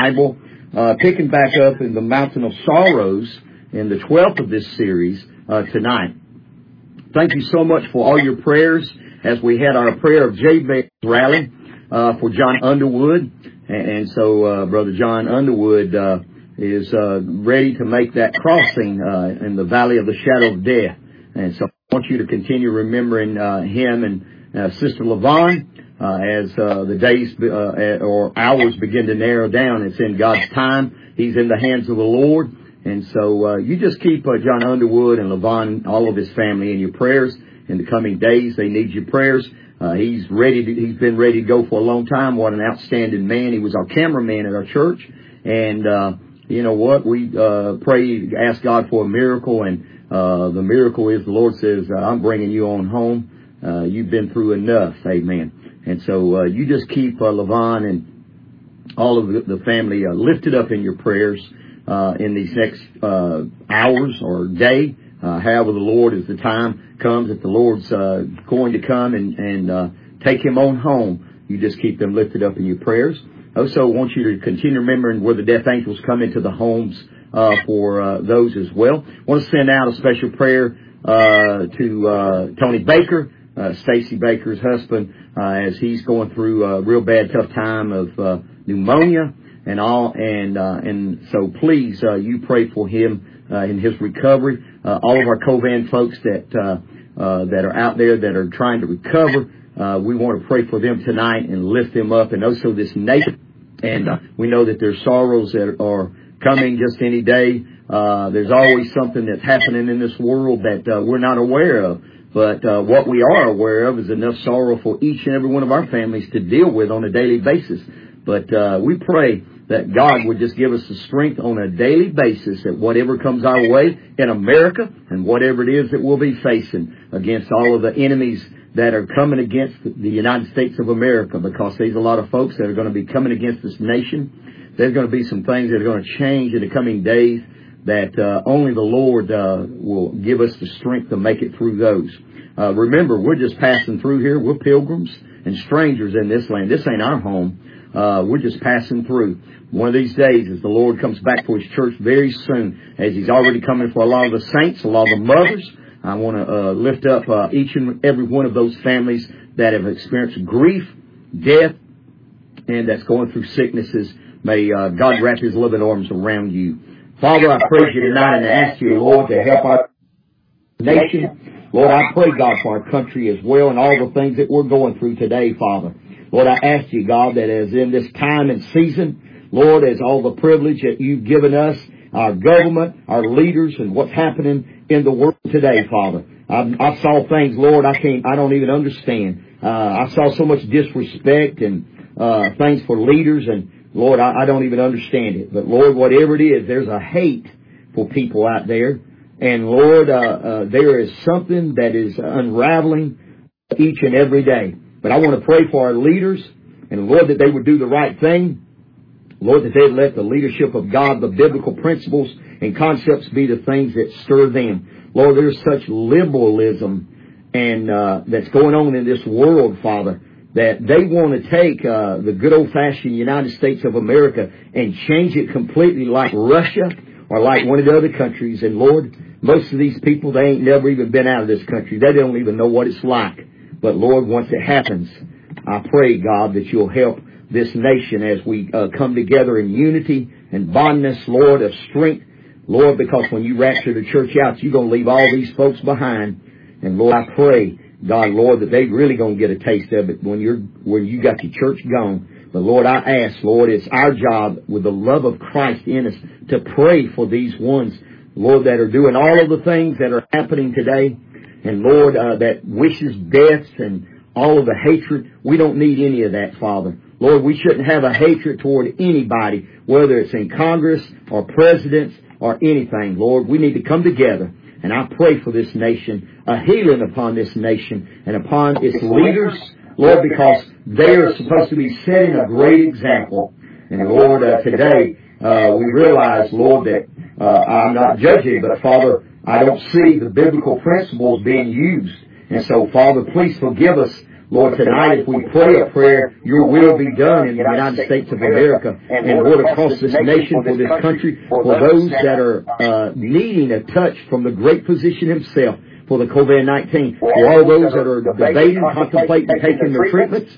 Bible, picking back up in the Mountain of Sorrows in the 12th of this series tonight. Thank you so much for all your prayers as we had our prayer of Jabez rally for John Underwood. And so Brother John Underwood is ready to make that crossing in the valley of the shadow of death. And so I want you to continue remembering him and Sister LaVon as the days or hours begin to narrow down. It's in God's time. He's in the hands of the Lord. And so you just keep John Underwood and LaVon, all of his family, in your prayers in the coming days. They need your prayers. He's been ready to go for a long time. What an outstanding man. He was our cameraman at our church. And you know what? We ask God for a miracle. And the miracle is the Lord says, I'm bringing you on home. You've been through enough. Amen. And so you just keep LaVon and all of the family lifted up in your prayers in these next hours or day. However the Lord, as the time comes, that the Lord's going to come and take him on home, you just keep them lifted up in your prayers. Also, I want you to continue remembering where the death angels come into the homes for those as well. I want to send out a special prayer to Tony Baker, Stacy Baker's husband, as he's going through a real bad, tough time of pneumonia and all. And so please, you pray for him in his recovery. All of our Covan folks that are out there that are trying to recover, we want to pray for them tonight and lift them up, and also this nation. And we know that there's sorrows that are coming just any day. There's always something that's happening in this world that we're not aware of. But what we are aware of is enough sorrow for each and every one of our families to deal with on a daily basis. But we pray that God would just give us the strength on a daily basis that whatever comes our way in America and whatever it is that we'll be facing against all of the enemies that are coming against the United States of America, because there's a lot of folks that are going to be coming against this nation. There's going to be some things that are going to change in the coming days that only the Lord will give us the strength to make it through those. Remember, we're just passing through here. We're pilgrims and strangers in this land. This ain't our home. We're just passing through. One of these days, as the Lord comes back for His church very soon, as He's already coming for a lot of the saints, a lot of the mothers, I want to lift up each and every one of those families that have experienced grief, death, and that's going through sicknesses. May God wrap His loving arms around you. Father, I praise you tonight and ask you, Lord, to help our nation. Lord, I pray, God, for our country as well and all the things that we're going through today, Father. Lord, I ask you, God, that as in this time and season, Lord, as all the privilege that you've given us, our government, our leaders, and what's happening in the world today, Father. I saw things, Lord, I don't even understand. I saw so much disrespect and things for leaders, and Lord, I don't even understand it. But Lord, whatever it is, there's a hate for people out there. And Lord, there is something that is unraveling each and every day. But I want to pray for our leaders, and Lord, that they would do the right thing. Lord, that they'd let the leadership of God, the biblical principles and concepts be the things that stir them. Lord, there's such liberalism and that's going on in this world, Father, that they want to take the good old-fashioned United States of America and change it completely like Russia or like one of the other countries. And Lord, most of these people, they ain't never even been out of this country. They don't even know what it's like. But Lord, once it happens, I pray, God, that you'll help this nation as we come together in unity and bondness, Lord, of strength. Lord, because when you rapture the church out, you're going to leave all these folks behind. And Lord, I pray, God, Lord, that they really going to get a taste of it when you got your church gone. But Lord, I ask, Lord, it's our job with the love of Christ in us to pray for these ones, Lord, that are doing all of the things that are happening today. And Lord, that wishes deaths and all of the hatred. We don't need any of that, Father. Lord, we shouldn't have a hatred toward anybody, whether it's in Congress or presidents or anything. Lord, we need to come together. And I pray for this nation, a healing upon this nation and upon its leaders, Lord, because they are supposed to be setting a great example. And Lord, today we realize, Lord, that I'm not judging, but Father, I don't see the biblical principles being used. And so, Father, please forgive us, Lord, tonight if we pray a prayer, your will be done in the United States of America and Lord, across this nation, for this country, for those that are needing a touch from the great physician himself for the COVID-19, for all those that are debating, contemplating, taking their treatments,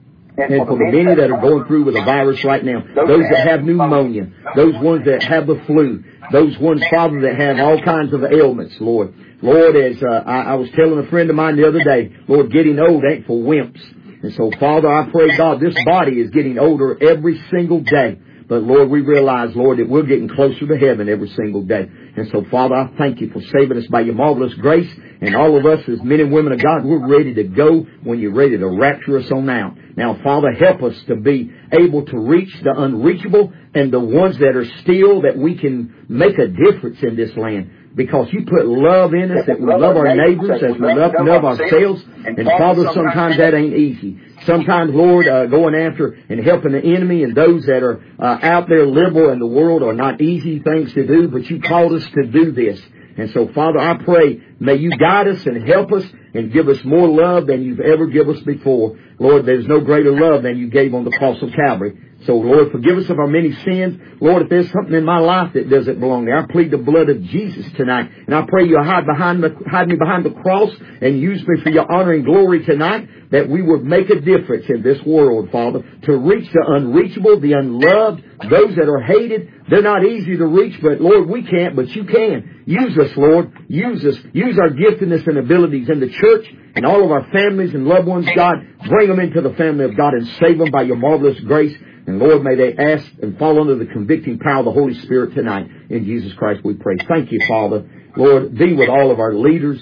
and for the many that are going through with a virus right now, those that have pneumonia, those ones that have the flu, those ones, Father, that have all kinds of ailments, Lord. Lord, as I was telling a friend of mine the other day, Lord, getting old ain't for wimps. And so, Father, I pray, God, this body is getting older every single day. But, Lord, we realize, Lord, that we're getting closer to heaven every single day. And so, Father, I thank you for saving us by your marvelous grace. And all of us as men and women of God, we're ready to go when you're ready to rapture us on out. Now, Father, help us to be able to reach the unreachable and the ones that are still, that we can make a difference in this land. Because you put love in us, that we love our neighbors as we love ourselves. And Father, sometimes that ain't easy. Sometimes, Lord, going after and helping the enemy and those that are out there liberal in the world are not easy things to do, but you called us to do this. And so, Father, I pray, may you guide us and help us and give us more love than you've ever given us before. Lord, there's no greater love than you gave on the cross of Calvary. So, Lord, forgive us of our many sins. Lord, if there's something in my life that doesn't belong there, I plead the blood of Jesus tonight. And I pray you hide me behind the cross and use me for your honor and glory tonight, that we would make a difference in this world, Father, to reach the unreachable, the unloved, those that are hated. They're not easy to reach, but Lord, we can't, but you can. Use us, Lord. Use us. Use our giftedness and abilities in the church and all of our families and loved ones, God. Bring them into the family of God and save them by your marvelous grace. And Lord, may they ask and fall under the convicting power of the Holy Spirit tonight. In Jesus Christ we pray. Thank you, Father. Lord, be with all of our leaders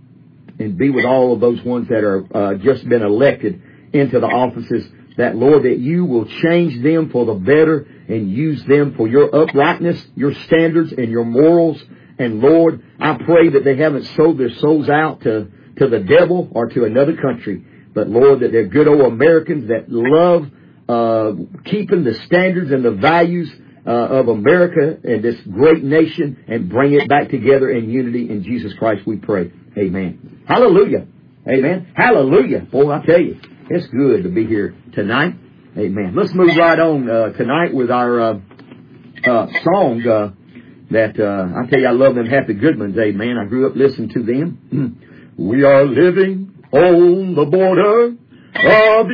and be with all of those ones that are just been elected into the offices. That, Lord, that you will change them for the better and use them for your uprightness, your standards, and your morals. And Lord, I pray that they haven't sold their souls out to the devil or to another country. But Lord, that they're good old Americans that love keeping the standards and the values of America and this great nation, and bring it back together in unity. In Jesus Christ we pray. Amen. Hallelujah. Amen. Hallelujah. Boy, I tell you, it's good to be here tonight. Amen. Let's move right on tonight with our song that I tell you, I love them Happy Goodmans. Amen. I grew up listening to them. We are living on the border of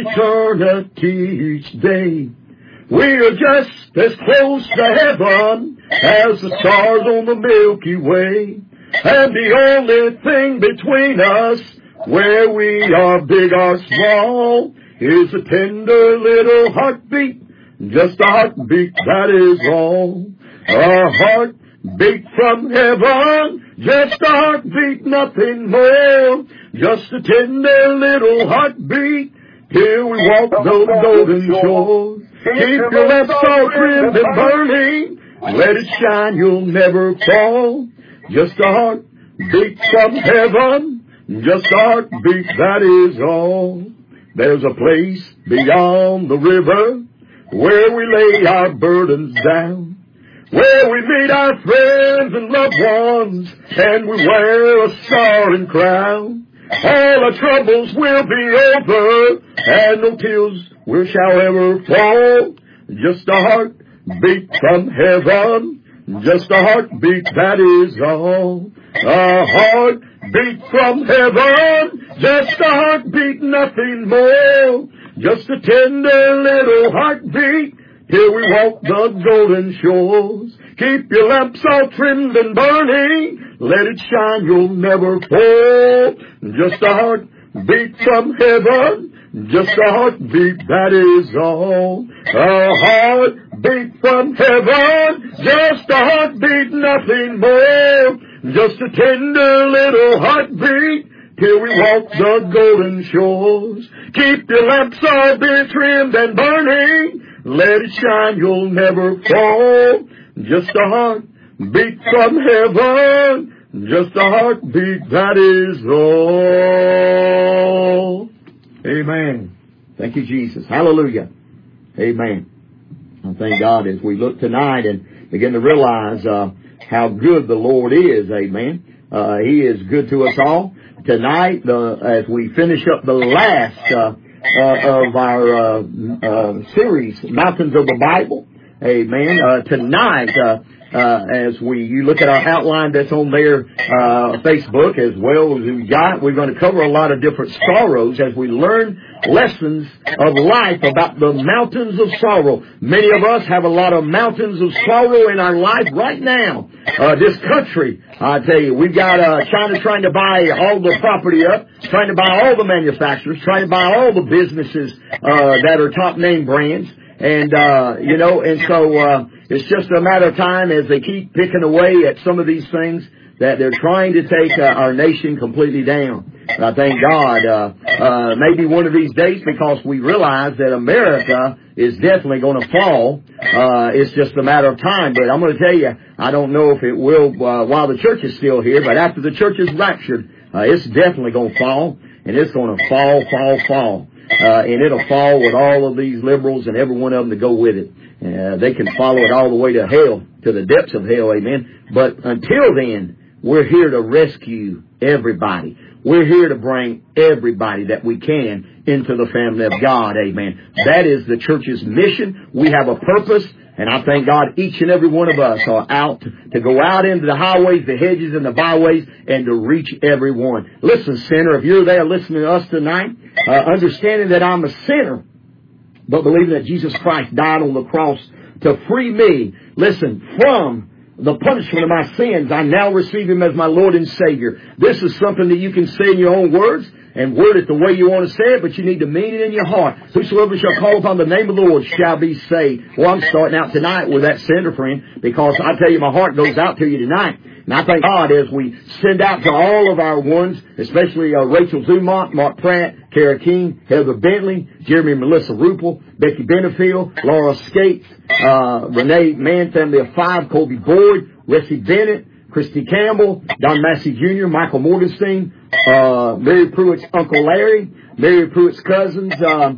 eternity each day. We are just as close to heaven as the stars on the Milky Way. And the only thing between us, where we are big or small, is a tender little heartbeat, just a heartbeat, that is all. A heartbeat from heaven, just a heartbeat, nothing more. Just a tender little heartbeat, till we walk those golden shores. Keep your lamps all trimmed and burning, let it shine, you'll never fall. Just a heartbeat from heaven, just a heartbeat, that is all. There's a place beyond the river where we lay our burdens down, where we meet our friends and loved ones, and we wear a soaring crown. All our troubles will be over, and no tears shall ever fall. Just a heartbeat from heaven, just a heartbeat, that is all. A heartbeat from heaven, just a heartbeat, nothing more. Just a tender little heartbeat, till we walk the golden shores. Keep your lamps all trimmed and burning, let it shine, you'll never fall. Just a heartbeat from heaven, just a heartbeat, that is all. A heartbeat from heaven, just a heartbeat, nothing more. Just a tender little heartbeat, till we walk the golden shores. Keep your lamps all be trimmed and burning, let it shine, you'll never fall. Just a heartbeat from heaven, just a heartbeat, that is all. Amen. Thank you, Jesus. Hallelujah. Amen. I thank God as we look tonight and begin to realize how good the Lord is. Amen. He is good to us all. tonight, as we finish up the last of our series, Mountains of the Bible. Amen. Tonight, as you look at our outline that's on there, Facebook as well as we got, we're going to cover a lot of different sorrows as we learn lessons of life about the mountains of sorrow. Many of us have a lot of mountains of sorrow in our life right now. This country, I tell you, we've got China trying to buy all the property up, trying to buy all the manufacturers, trying to buy all the businesses that are top name brands. And, so it's just a matter of time as they keep picking away at some of these things that they're trying to take our nation completely down. And I thank God, maybe one of these days, because we realize that America is definitely going to fall. It's just a matter of time. But I'm going to tell you, I don't know if it will while the church is still here, but after the church is raptured, it's definitely going to fall, and it's going to fall. And it'll fall with all of these liberals and every one of them to go with it. They can follow it all the way to hell, to the depths of hell, amen. But until then, we're here to rescue everybody. We're here to bring everybody that we can into the family of God, amen. That is the church's mission. We have a purpose. And I thank God each and every one of us are out to go out into the highways, the hedges, and the byways, and to reach everyone. Listen, sinner, if you're there listening to us tonight, understanding that I'm a sinner, but believing that Jesus Christ died on the cross to free me, listen, from the punishment of my sins, I now receive Him as my Lord and Savior. This is something that you can say in your own words and word it the way you want to say it, but you need to mean it in your heart. Whosoever shall call upon the name of the Lord shall be saved. Well, I'm starting out tonight with that sinner friend, because I tell you, my heart goes out to you tonight. And I thank God as we send out to all of our ones, especially Rachel Zumont, Mark Pratt, Kara King, Heather Bentley, Jeremy and Melissa Rupel, Becky Benefield, Laura Skates, Renee Mann, family of 5, Colby Boyd, Ressie Bennett, Christy Campbell, Don Massey Jr., Michael Morgenstein, Mary Pruitt's Uncle Larry, Mary Pruitt's cousins,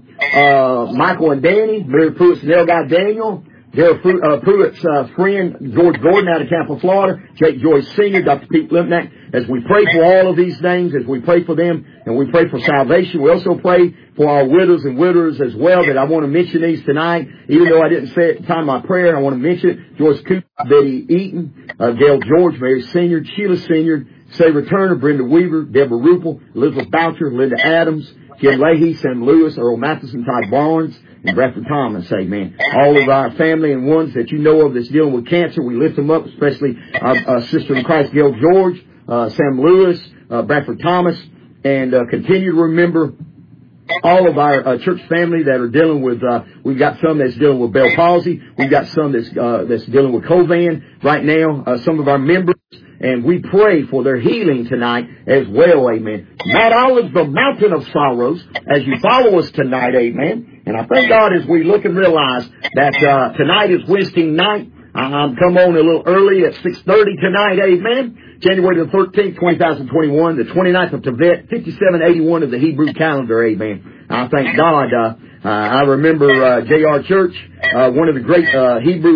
Michael and Danny, Mary Pruitt's Nell Guy Daniel, Daryl Pruitt's friend, George Gordon out of Tampa, Florida, Jake Joyce Sr., Dr. Pete Lipnack. As we pray for all of these names, as we pray for them, and we pray for salvation, we also pray for our widows and widowers as well, that I want to mention these tonight. Even though I didn't say it at the time of my prayer, I want to mention it. Joyce Cooper, Betty Eaton, Gail George, Mary Senior, Sheila Senior, Sarah Turner, Brenda Weaver, Deborah Rupel, Elizabeth Boucher, Linda Adams, Kim Leahy, Sam Lewis, Earl Matheson, Todd Barnes, and Bradford Thomas, amen. All of our family and ones that you know of that's dealing with cancer, we lift them up, especially our sister in Christ, Gail George, Sam Lewis, Bradford Thomas, and continue to remember all of our church family that are dealing with, we've got some that's dealing with Bell palsy, we've got some that's dealing with Covan right now, some of our members, and we pray for their healing tonight as well, amen. Mount Olive's the mountain of sorrows as you follow us tonight, amen. And I thank God as we look and realize that tonight is Wednesday night. I'm come on a little early at 6:30 tonight, amen. January the 13th, 2021, the 29th of Tevet, 5781 of the Hebrew calendar, amen. I thank God. I remember J.R. Church, one of the great Hebrew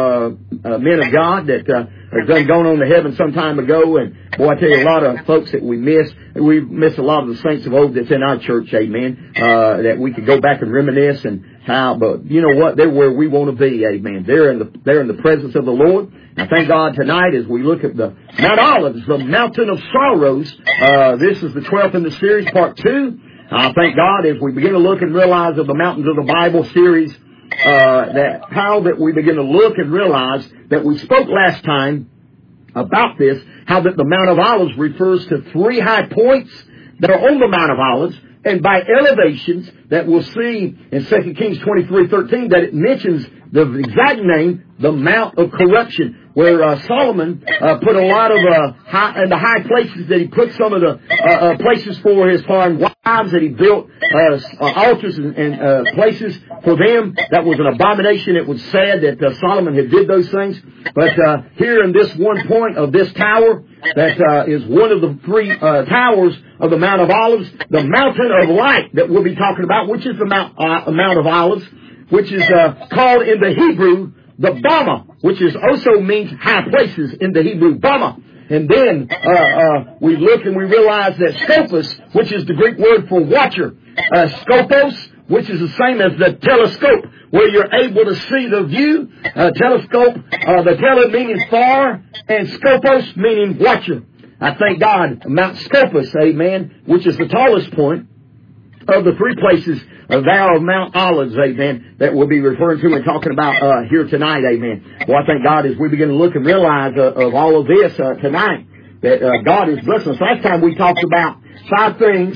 men of God that has gone on to heaven some time ago. And boy, I tell you, a lot of folks that we miss. We miss a lot of the saints of old that's in our church, amen, that we could go back and reminisce and how. But you know what? They're where we want to be, amen. They're in the presence of the Lord. And thank God tonight as we look at the Mount Olives, the mountain of sorrows. This is the 12th in the series, part 2. Thank God as we begin to look and realize of the Mountains of the Bible series, that we begin to look and realize that we spoke last time about this, how that the Mount of Olives refers to 3 high points that are on the Mount of Olives, and by elevations that we'll see in 2 Kings 23:13 that it mentions the exact name, the Mount of Corruption, where Solomon put a lot of in the high places, that he put some of the places for his foreign wives, that he built altars and places for them. That was an abomination. It was sad that Solomon had did those things. But here in this one point of this tower, that is one of the 3 towers of the Mount of Olives, the Mountain of Light that we'll be talking about, which is the Mount of Olives, which is called in the Hebrew the Bama, which is also means high places in the Hebrew, Bama. And then we look and we realize that scopus, which is the Greek word for watcher, scopos, which is the same as the telescope, where you're able to see the view. Telescope, the tele meaning far, and scopos meaning watcher. I thank God, Mount Scopus, amen, which is the tallest point of the three places, Vale of Mount Olives, amen, that we'll be referring to and talking about here tonight, amen. Well, I thank God as we begin to look and realize of all of this tonight, that God is blessing us. Last time we talked about 5 things,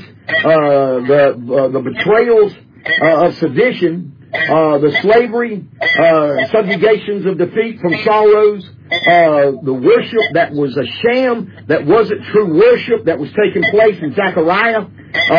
the betrayals of sedition, the slavery, subjugations of defeat from sorrows, the worship that was a sham, that wasn't true worship, that was taking place in Zechariah,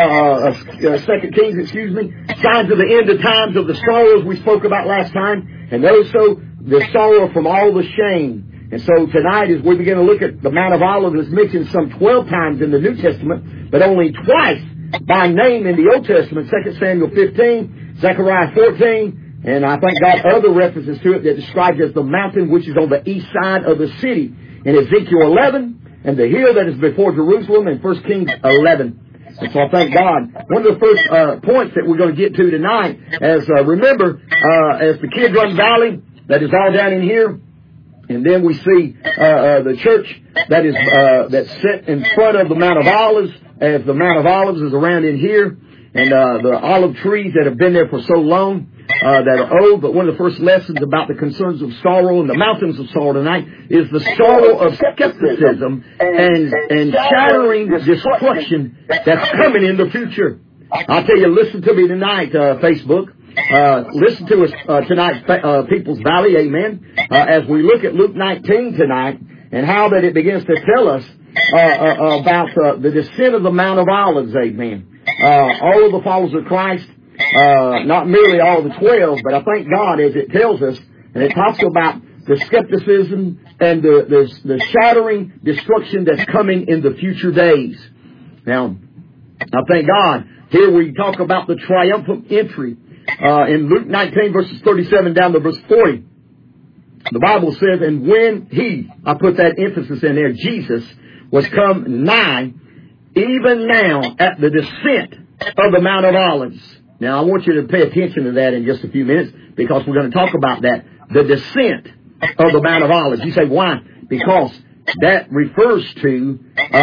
2 Kings, signs of the end of times of the sorrows we spoke about last time, and also the sorrow from all the shame. And so tonight, as we begin to look at the Mount of Olives, is mentioned some 12 times in the New Testament, but only twice by name in the Old Testament, 2 Samuel 15, Zechariah 14, and I think God other references to it that describes as the mountain which is on the east side of the city in Ezekiel 11, and the hill that is before Jerusalem in 1 Kings 11. And so I thank God. One of the first points that we're going to get to tonight, as remember, as the Kidron Valley, that is all down in here, and then we see the church that is that's set in front of the Mount of Olives, as the Mount of Olives is around in here, and the olive trees that have been there for so long that are old. But one of the first lessons about the concerns of sorrow and the mountains of sorrow tonight is the sorrow of skepticism and shattering destruction that's coming in the future. I'll tell you, listen to me tonight, Facebook. Listen to us tonight, People's Valley, amen, as we look at Luke 19 tonight and how that it begins to tell us about the descent of the Mount of Olives, amen. All of the followers of Christ, not merely all of the 12, but I thank God as it tells us, and it talks about the skepticism and the shattering destruction that's coming in the future days. Now, I thank God, here we talk about the triumphant entry. In Luke 19 verses 37 down to verse 40, the Bible says, and when he, I put that emphasis in there, Jesus, was come nigh, even now at the descent of the Mount of Olives. Now I want you to pay attention to that in just a few minutes, because we're going to talk about that, the descent of the Mount of Olives. You say, why? Because that refers to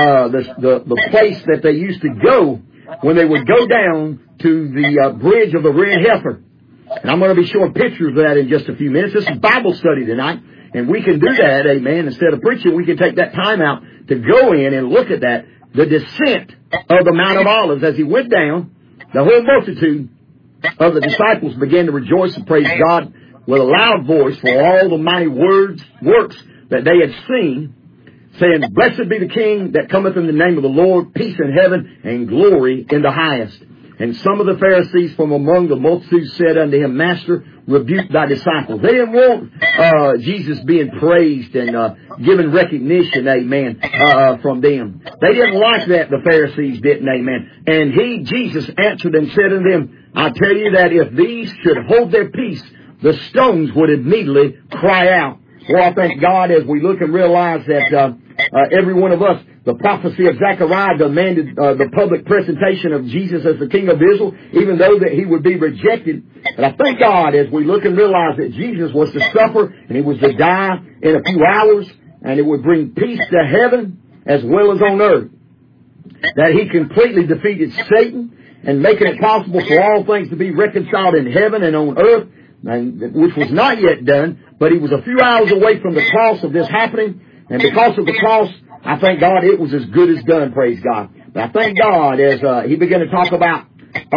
the place that they used to go when they would go down to the bridge of the Red Heifer. And I'm going to be showing pictures of that in just a few minutes. This is Bible study tonight, and we can do that, amen. Instead of preaching, we can take that time out to go in and look at that, the descent of the Mount of Olives. As he went down, the whole multitude of the disciples began to rejoice and praise God with a loud voice for all the mighty works that they had seen, saying, blessed be the King that cometh in the name of the Lord, peace in heaven and glory in the highest. And some of the Pharisees from among the multitude said unto him, Master, rebuke thy disciples. They didn't want Jesus being praised and given recognition, amen, from them. They didn't like that, the Pharisees didn't, amen. And Jesus, answered and said unto them, I tell you that if these should hold their peace, the stones would immediately cry out. Well, I thank God as we look and realize that every one of us, the prophecy of Zechariah demanded the public presentation of Jesus as the King of Israel, even though that he would be rejected. But I thank God as we look and realize that Jesus was to suffer and he was to die in a few hours, and it would bring peace to heaven as well as on earth. That he completely defeated Satan and making it possible for all things to be reconciled in heaven and on earth, which was not yet done, but he was a few hours away from the cross of this happening. And because of the cross, I thank God it was as good as done, praise God. But I thank God as he began to talk about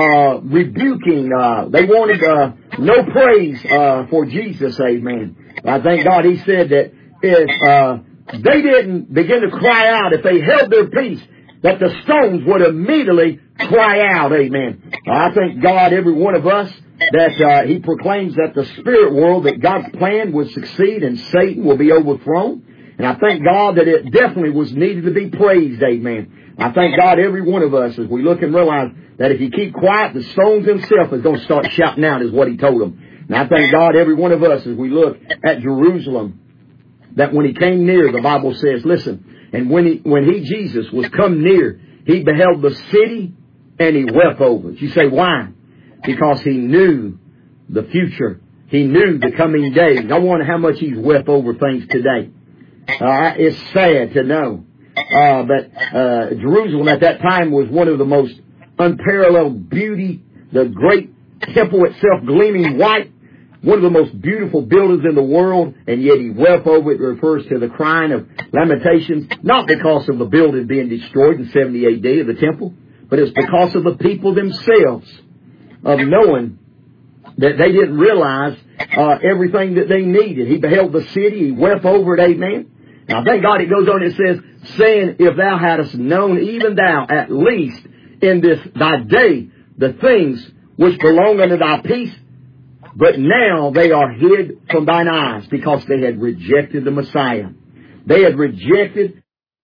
rebuking. They wanted no praise for Jesus, amen. But I thank God he said that if they didn't begin to cry out, if they held their peace, that the stones would immediately cry out, amen. I thank God every one of us that he proclaims that the spirit world, that God's plan would succeed and Satan will be overthrown. And I thank God that it definitely was needed to be praised, amen. I thank God every one of us as we look and realize that if you keep quiet, the stones themselves is going to start shouting out, is what he told them. And I thank God every one of us as we look at Jerusalem, that when he came near, the Bible says, listen, And when he, Jesus, was come near, he beheld the city and he wept over it. You say, why? Because he knew the future. He knew the coming days. I wonder how much he's wept over things today. It's sad to know. But Jerusalem at that time was one of the most unparalleled beauty, the great temple itself gleaming white, one of the most beautiful buildings in the world, and yet he wept over it. It refers to the crying of lamentations, not because of the building being destroyed in 70 AD of the temple, but it's because of the people themselves, of knowing that they didn't realize everything that they needed. He beheld the city, he wept over it, amen. Now thank God it goes on, it says, saying, if thou hadst known, even thou, at least in this thy day, the things which belong unto thy peace, but now they are hid from thine eyes, because they had rejected the Messiah. They had rejected,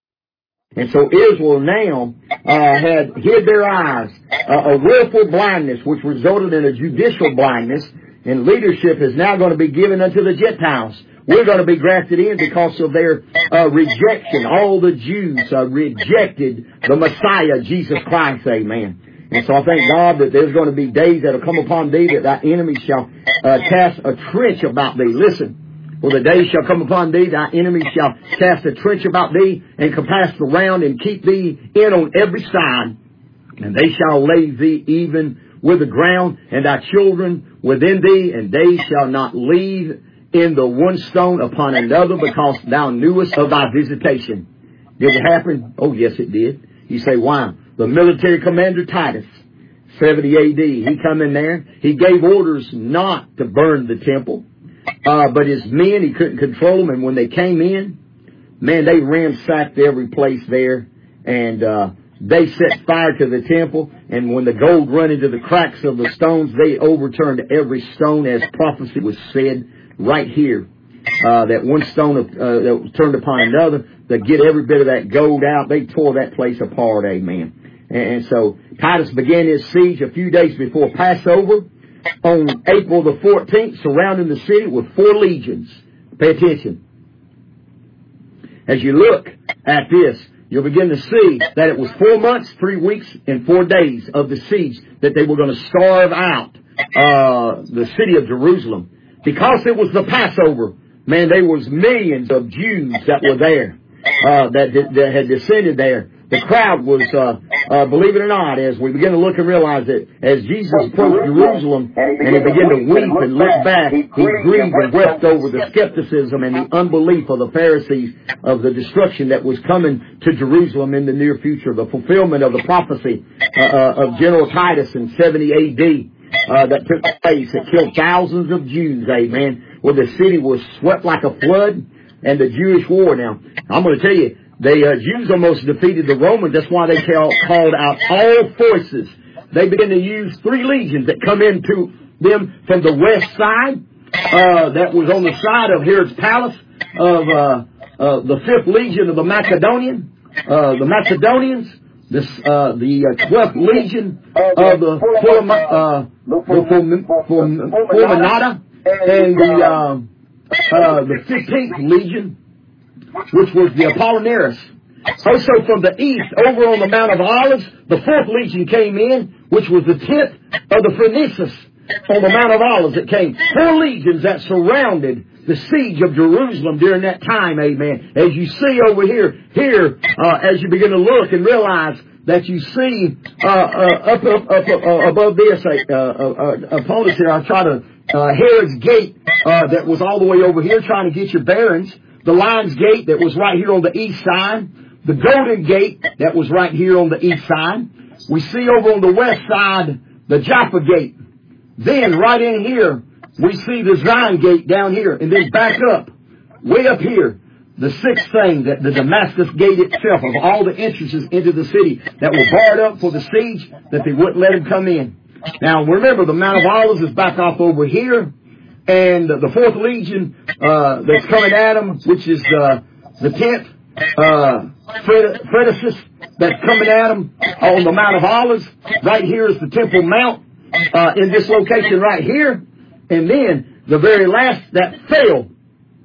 and so Israel now had hid their eyes, a willful blindness, which resulted in a judicial blindness, and leadership is now going to be given unto the Gentiles. We're going to be grafted in because of their rejection. All the Jews rejected the Messiah, Jesus Christ, amen. And so I thank God that there's going to be days that will come upon thee that thy enemies shall cast a trench about thee. Listen, for the days shall come upon thee, thy enemies shall cast a trench about thee, and compass around and keep thee in on every side. And they shall lay thee even with the ground, and thy children within thee, and they shall not leave in the one stone upon another, because thou knewest of thy visitation. Did it happen? Oh, yes, it did. You say, why? The military commander Titus, 70 A.D., he come in there. He gave orders not to burn the temple. But his men, he couldn't control them. And when they came in, man, they ransacked every place there. And they set fire to the temple. And when the gold run into the cracks of the stones, they overturned every stone, as prophecy was said right here. That one stone that was turned upon another, to get every bit of that gold out, they tore that place apart, amen. And so Titus began his siege a few days before Passover on April the 14th, surrounding the city with 4 legions. Pay attention. As you look at this, you'll begin to see that it was 4 months, 3 weeks, and 4 days of the siege that they were going to starve out the city of Jerusalem. Because it was the Passover, man, there was millions of Jews that were there, that had descended there. The crowd was, believe it or not, as we begin to look and realize that as Jesus approached Jerusalem and he began to weep and look back, he grieved and wept over the skepticism and the unbelief of the Pharisees of the destruction that was coming to Jerusalem in the near future, the fulfillment of the prophecy of General Titus in 70 A.D. That took place. It killed thousands of Jews, amen, where the city was swept like a flood, and the Jewish war. Now, I'm going to tell you, the Jews almost defeated the Romans. That's why they called out all forces. They began to use 3 legions that come into them from the west side. That was on the side of Herod's palace, of the 5th legion of the Macedonians, the 12th legion of the Fulminata, and the 15th legion, which was the Apollinaris. Also from the east, over on the Mount of Olives, the 4th legion came in, which was the 10th of the Phoenicians on the Mount of Olives. It came 4 legions that surrounded the siege of Jerusalem during that time, amen. As you see over here, as you begin to look and realize that you see up above this, opponents here, I try to, Herod's gate that was all the way over here, trying to get your bearings. The Lion's Gate that was right here on the east side. The Golden Gate that was right here on the east side. We see over on the west side the Joppa Gate. Then right in here we see the Zion Gate down here. And then back up, way up here, the 6th thing, that the Damascus Gate itself, of all the entrances into the city that were barred up for the siege, that they wouldn't let him come in. Now remember, the Mount of Olives is back off over here. And the 4th legion that's coming at them, which is the 10th, Phoenicians, that's coming at them on the Mount of Olives. Right here is the Temple Mount in this location right here. And then the very last that fell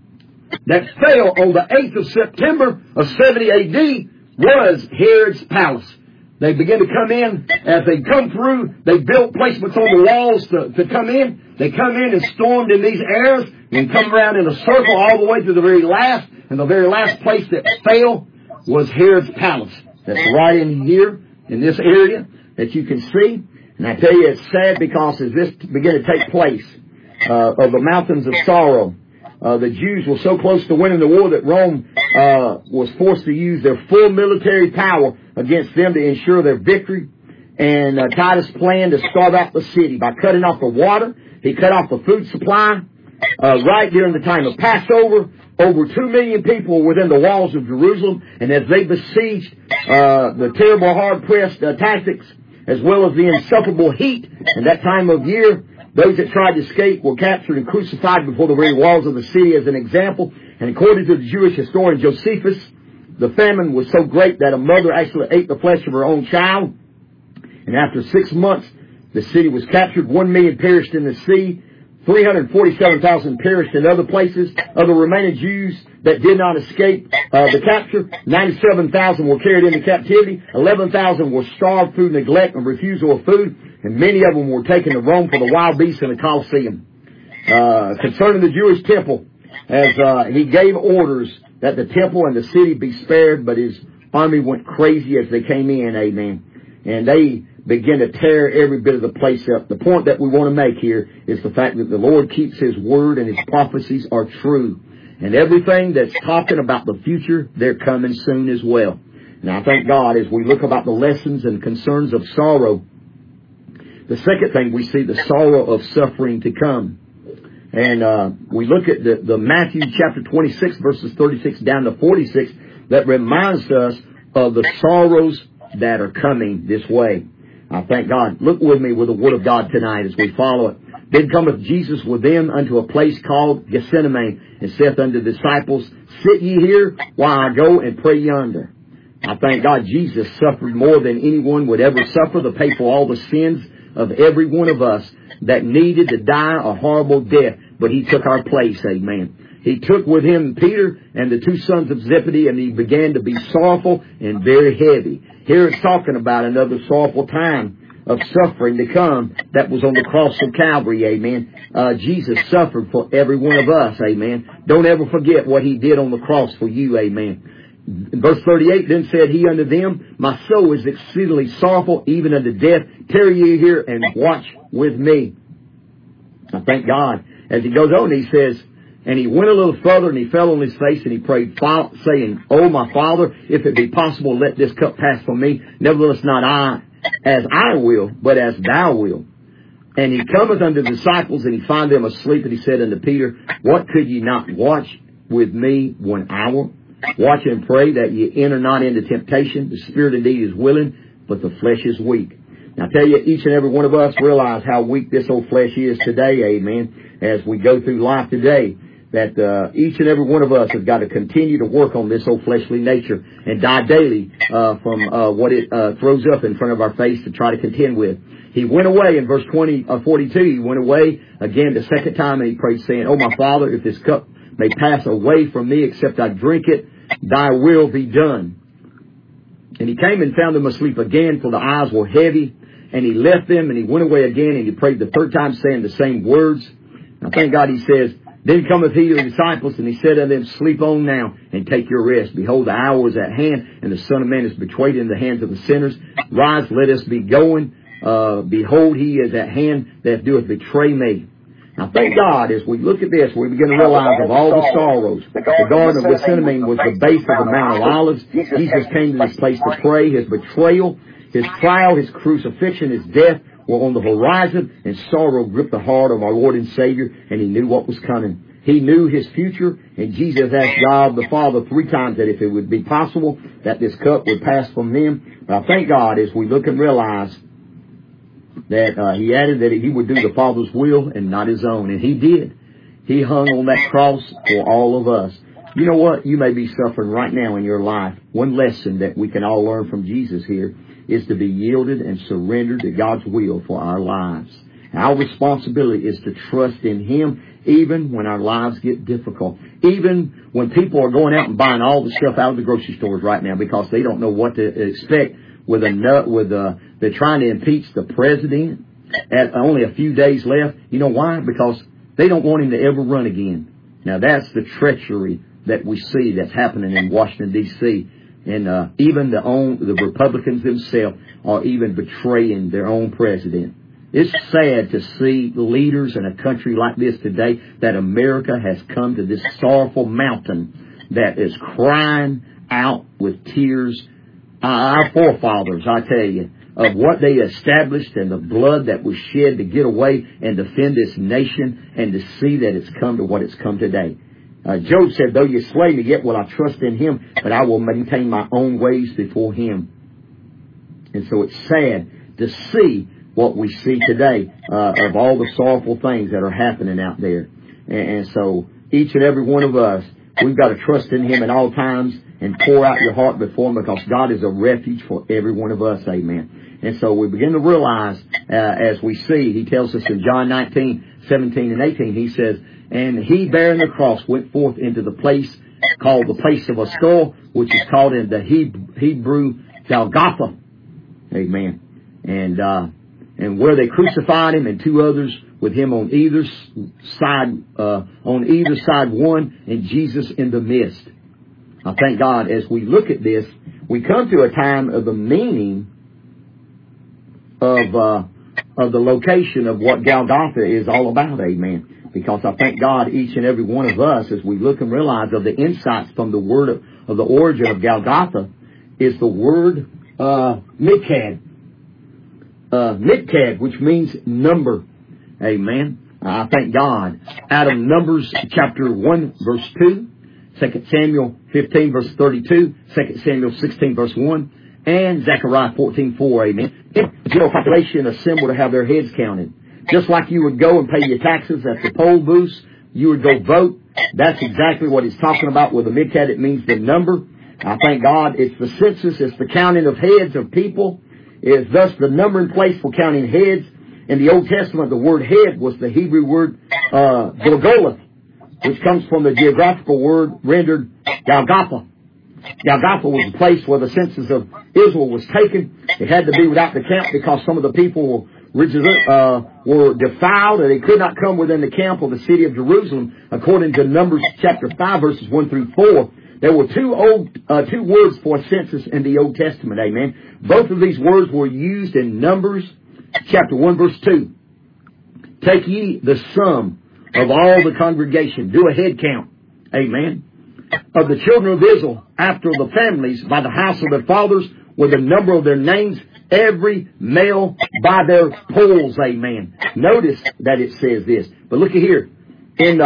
that fell on the 8th of September of 70 A.D. was Herod's palace. They began to come in. As they come through, they built placements on the walls to come in. They come in and stormed in these areas and come around in a circle all the way to the very last. And the very last place that fell was Herod's palace. That's right in here, in this area that you can see. And I tell you, it's sad because as this began to take place, of the mountains of sorrow, the Jews were so close to winning the war that Rome was forced to use their full military power against them to ensure their victory. And Titus planned to starve out the city by cutting off the water. He cut off the food supply. Right during the time of Passover, over 2 million people were within the walls of Jerusalem. And as they besieged the terrible hard-pressed tactics, as well as the insufferable heat in that time of year, those that tried to escape were captured and crucified before the very walls of the city as an example. And according to the Jewish historian Josephus, the famine was so great that a mother actually ate the flesh of her own child. And after 6 months, the city was captured. 1 million perished in the sea. 347,000 perished in other places. Of the remaining Jews that did not escape the capture, 97,000 were carried into captivity. 11,000 were starved through neglect and refusal of food. And many of them were taken to Rome for the wild beasts in the Colosseum. Concerning the Jewish temple, as he gave orders that the temple and the city be spared, but his army went crazy as they came in, amen. And they began to tear every bit of the place up. The point that we want to make here is the fact that the Lord keeps His word and His prophecies are true. And everything that's talking about the future, they're coming soon as well. And I thank God as we look about the lessons and concerns of sorrow. The second thing we see, the sorrow of suffering to come. And we look at the Matthew chapter 26 verses 36 down to 46 that reminds us of the sorrows that are coming this way. I thank God. Look with me with the Word of God tonight as we follow it. Then cometh Jesus with them unto a place called Gethsemane, and saith unto the disciples, Sit ye here while I go and pray yonder. I thank God Jesus suffered more than anyone would ever suffer to pay for all the sins of every one of us that needed to die a horrible death. But He took our place, amen. He took with Him Peter and the 2 sons of Zebedee, and he began to be sorrowful and very heavy. Here it's talking about another sorrowful time of suffering to come that was on the cross of Calvary, amen. Jesus suffered for every one of us, amen. Don't ever forget what He did on the cross for you, amen. In verse 38, then said He unto them, My soul is exceedingly sorrowful, even unto death. Tarry ye here and watch with me. I thank God. As he goes on, he says, And he went a little further, and he fell on his face, and he prayed, saying, O my Father, if it be possible, let this cup pass from me. Nevertheless, not I, as I will, but as thou wilt. And he cometh unto the disciples, and he find them asleep, and he said unto Peter, What, could ye not watch with me 1 hour? Watch and pray that ye enter not into temptation. The spirit indeed is willing, but the flesh is weak. Now I tell you, each and every one of us realize how weak this old flesh is today, amen, as we go through life today. That each and every one of us has got to continue to work on this old fleshly nature and die daily from what it throws up in front of our face to try to contend with. He went away in verse 42. He went away again the second time, and he prayed, saying, O my Father, if this cup may pass away from me, except I drink it, thy will be done. And he came and found them asleep again, for the eyes were heavy. And he left them, and he went away again, and he prayed the third time, saying the same words. Now thank God he says, Then cometh he to the disciples, and he said unto them, Sleep on now, and take your rest. Behold, the hour is at hand, and the Son of Man is betrayed into the hands of the sinners. Rise, let us be going. Behold, he is at hand that doeth betray me. Now thank God, as we look at this, we begin to realize of all the sorrows. The Garden of Gethsemane was the base of the Mount of Olives. Jesus came to this place to pray. His betrayal, His trial, His crucifixion, His death were on the horizon, and sorrow gripped the heart of our Lord and Savior, and He knew what was coming. He knew His future, and Jesus asked God the Father 3 times that if it would be possible that this cup would pass from Him. But I thank God as we look and realize that He added that He would do the Father's will and not His own. And He did. He hung on that cross for all of us. You know what? You may be suffering right now in your life. One lesson that we can all learn from Jesus here is to be yielded and surrendered to God's will for our lives. Our responsibility is to trust in Him even when our lives get difficult, even when people are going out and buying all the stuff out of the grocery stores right now because they don't know what to expect they're trying to impeach the president at only a few days left. You know why? Because they don't want him to ever run again. Now that's the treachery that we see that's happening in Washington, D.C. And even the Republicans themselves are even betraying their own president. It's sad to see leaders in a country like this today, that America has come to this sorrowful mountain that is crying out with tears. Our forefathers, I tell you, of what they established and the blood that was shed to get away and defend this nation, and to see that it's come to what it's come today. Job said, though you slay me, yet will I trust in him, but I will maintain my own ways before him. And so it's sad to see what we see today of all the sorrowful things that are happening out there. And so each and every one of us, we've got to trust in him at all times and pour out your heart before him, because God is a refuge for every one of us. Amen. And so we begin to realize, as we see, he tells us in John 19:17 and 18, he says, and he bearing the cross went forth into the place called the place of a skull, which is called in the Hebrew Golgotha. Amen. And where they crucified him, and two others with him on either side one, and Jesus in the midst. I thank God, as we look at this, we come to a time of the meaning of the location of what Golgotha is all about. Amen. Because I thank God, each and every one of us, as we look and realize of the insights from the word of the origin of Golgotha, is the word Mikad. Mikad, which means number. Amen. I thank God. Out of Numbers chapter 1 verse 2, 2 Samuel 15 verse 32, 2 Samuel 16 verse 1, and Zechariah 14:4. Amen. The general population assembled to have their heads counted. Just like you would go and pay your taxes at the poll booths, you would go vote. That's exactly what he's talking about with the Mikad. It means the number. I thank God. It's the census. It's the counting of heads of people. It's thus the numbering place for counting heads. In the Old Testament, the word head was the Hebrew word Gilgoleth, which comes from the geographical word rendered Golgotha. Golgotha was the place where the census of Israel was taken. It had to be without the camp because some of the people were defiled, and they could not come within the camp of the city of Jerusalem. According to Numbers chapter 5 verses 1 through 4, there were two words for a census in the Old Testament. Amen. Both of these words were used in Numbers chapter 1 verse 2. Take ye the sum of all the congregation. Do a head count. Amen. Of the children of Israel after the families by the house of their fathers, with the number of their names, every male by their polls. Amen. Notice that it says this. But look at here. In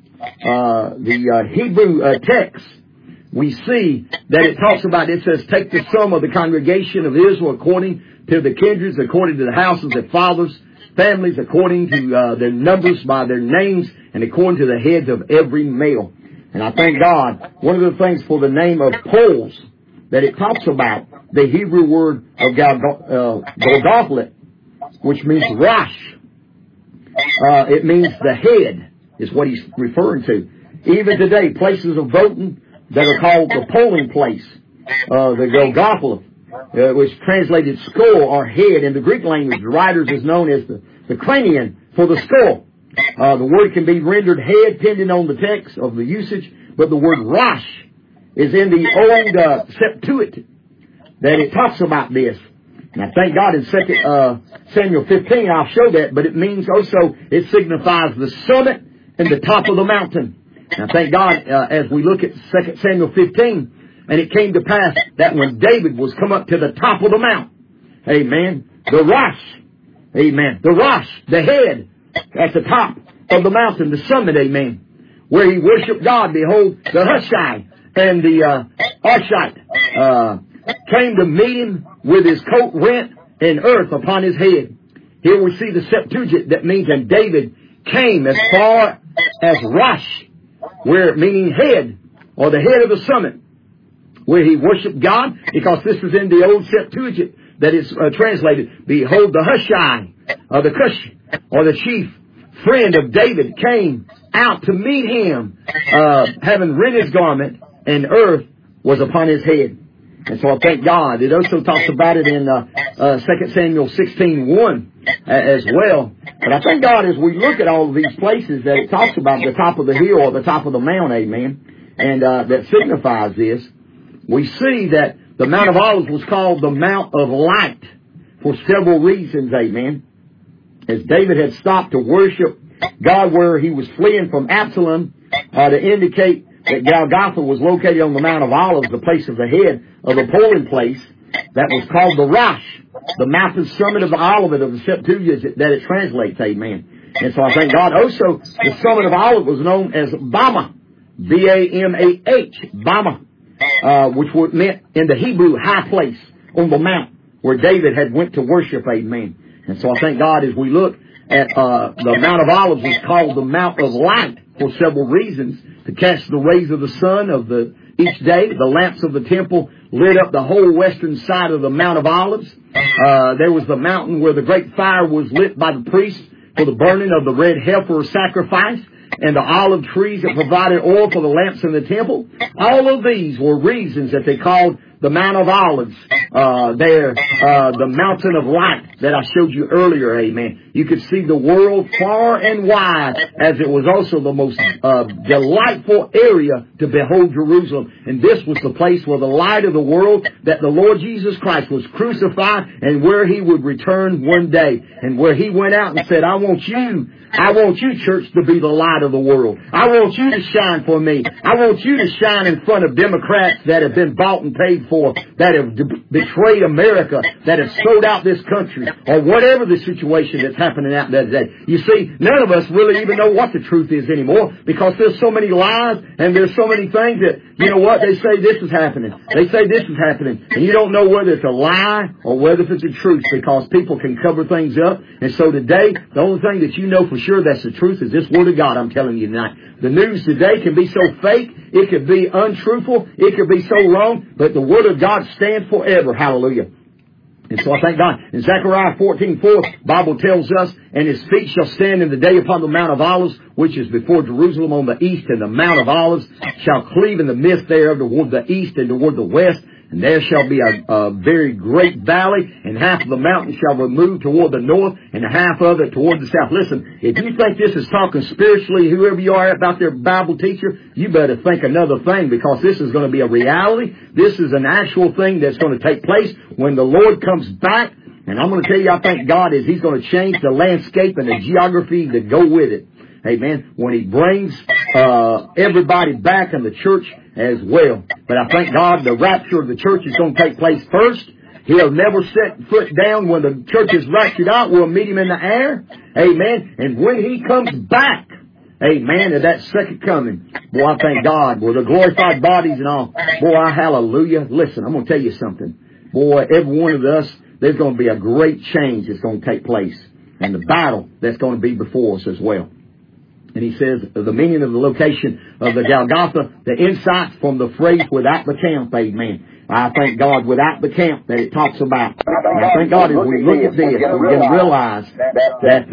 the Hebrew text, we see that it talks about, it says, take the sum of the congregation of Israel according to the kindreds, according to the houses of their fathers, families, according to their numbers by their names, and according to the heads of every male. And I thank God, one of the things for the name of polls that it talks about, the Hebrew word of Golgotha, which means Rosh. It means the head, is what he's referring to. Even today, places of voting that are called the polling place, the Golgotha, which translated skull or head. In the Greek language, the writers is known as the cranium for the skull. The word can be rendered head depending on the text of the usage, but the word Rosh is in the old Septuagint that it talks about this. And I thank God in 2 Samuel 15, I'll show that, but it means also, it signifies the summit and the top of the mountain. And I thank God as we look at 2 Samuel 15, and it came to pass that when David was come up to the top of the mount, amen, the Rosh, amen, the Rosh, the head at the top of the mountain, the summit, amen, where he worshiped God, behold, the Hushai and the Arshite came to meet him with his coat rent and earth upon his head. Here we see the Septuagint that means, and David came as far as Rosh, where meaning head, or the head of the summit, where he worshiped God, because this is in the old Septuagint that is translated, behold the Hushai, or the Cush, or the chief friend of David, came out to meet him, having rent his garment, and earth was upon his head. And so I thank God. It also talks about it in 2 Samuel 16:1 as well. But I thank God as we look at all of these places that it talks about the top of the hill or the top of the mount, amen, and that signifies this. We see that the Mount of Olives was called the Mount of Light for several reasons, amen. As David had stopped to worship God where he was fleeing from Absalom, to indicate that Golgotha was located on the Mount of Olives, the place of the head of the polling place that was called the Rosh, the mountain summit of the Olivet of the Septuagint that it translates, amen. And so I thank God. Also, the summit of Olivet was known as Bama, B-A-M-A-H, Bama, which meant in the Hebrew high place on the mount where David had went to worship, amen. And so I thank God as we look at the Mount of Olives is called the Mount of Light for several reasons. To catch the rays of the sun of each day, the lamps of the temple lit up the whole western side of the Mount of Olives. There was the mountain where the great fire was lit by the priests for the burning of the red heifer sacrifice, and the olive trees that provided oil for the lamps in the temple. All of these were reasons that they called the Mount of Olives, the mountain of light that I showed you earlier, amen. You could see the world far and wide, as it was also the most delightful area to behold Jerusalem. And this was the place where the light of the world, that the Lord Jesus Christ was crucified, and where He would return one day, and where He went out and said, I want you, church, to be the light of the world. I want you to shine for me. I want you to shine in front of Democrats that have been bought and paid for, that have betrayed America, that have sold out this country, or whatever the situation that's happening out there today. You see, none of us really even know what the truth is anymore, because there's so many lies, and there's so many things that, you know what, they say this is happening. They say this is happening. And you don't know whether it's a lie or whether it's the truth, because people can cover things up. And so today, the only thing that you know for sure that's the truth is this Word of God I'm telling you tonight. The news today can be so fake, it could be untruthful, it could be so wrong, but the Word of God stands forever. Hallelujah. And so I thank God. In Zechariah 14:4, Bible tells us, and His feet shall stand in the day upon the Mount of Olives, which is before Jerusalem on the east, and the Mount of Olives shall cleave in the midst thereof toward the east and toward the west. And there shall be a very great valley, and half of the mountain shall remove toward the north, and half of it toward the south. Listen, if you think this is talking spiritually, whoever you are about their Bible teacher, you better think another thing, because this is going to be a reality. This is an actual thing that's going to take place when the Lord comes back. And I'm going to tell you, I thank God is He's going to change the landscape and the geography to go with it. Amen. When He brings everybody back in the church as well. But I thank God the rapture of the church is going to take place first. He'll never set foot down when the church is raptured out. We'll meet Him in the air. Amen. And when He comes back, amen, at that second coming, boy, I thank God with the glorified bodies and all. Boy, hallelujah. Listen, I'm going to tell you something. Boy, every one of us, there's going to be a great change that's going to take place. And the battle that's going to be before us as well. And he says the meaning of the location of the Golgotha, the insights from the phrase without the camp, amen. I thank God without the camp that it talks about. And I thank God as we look at this, we can realize that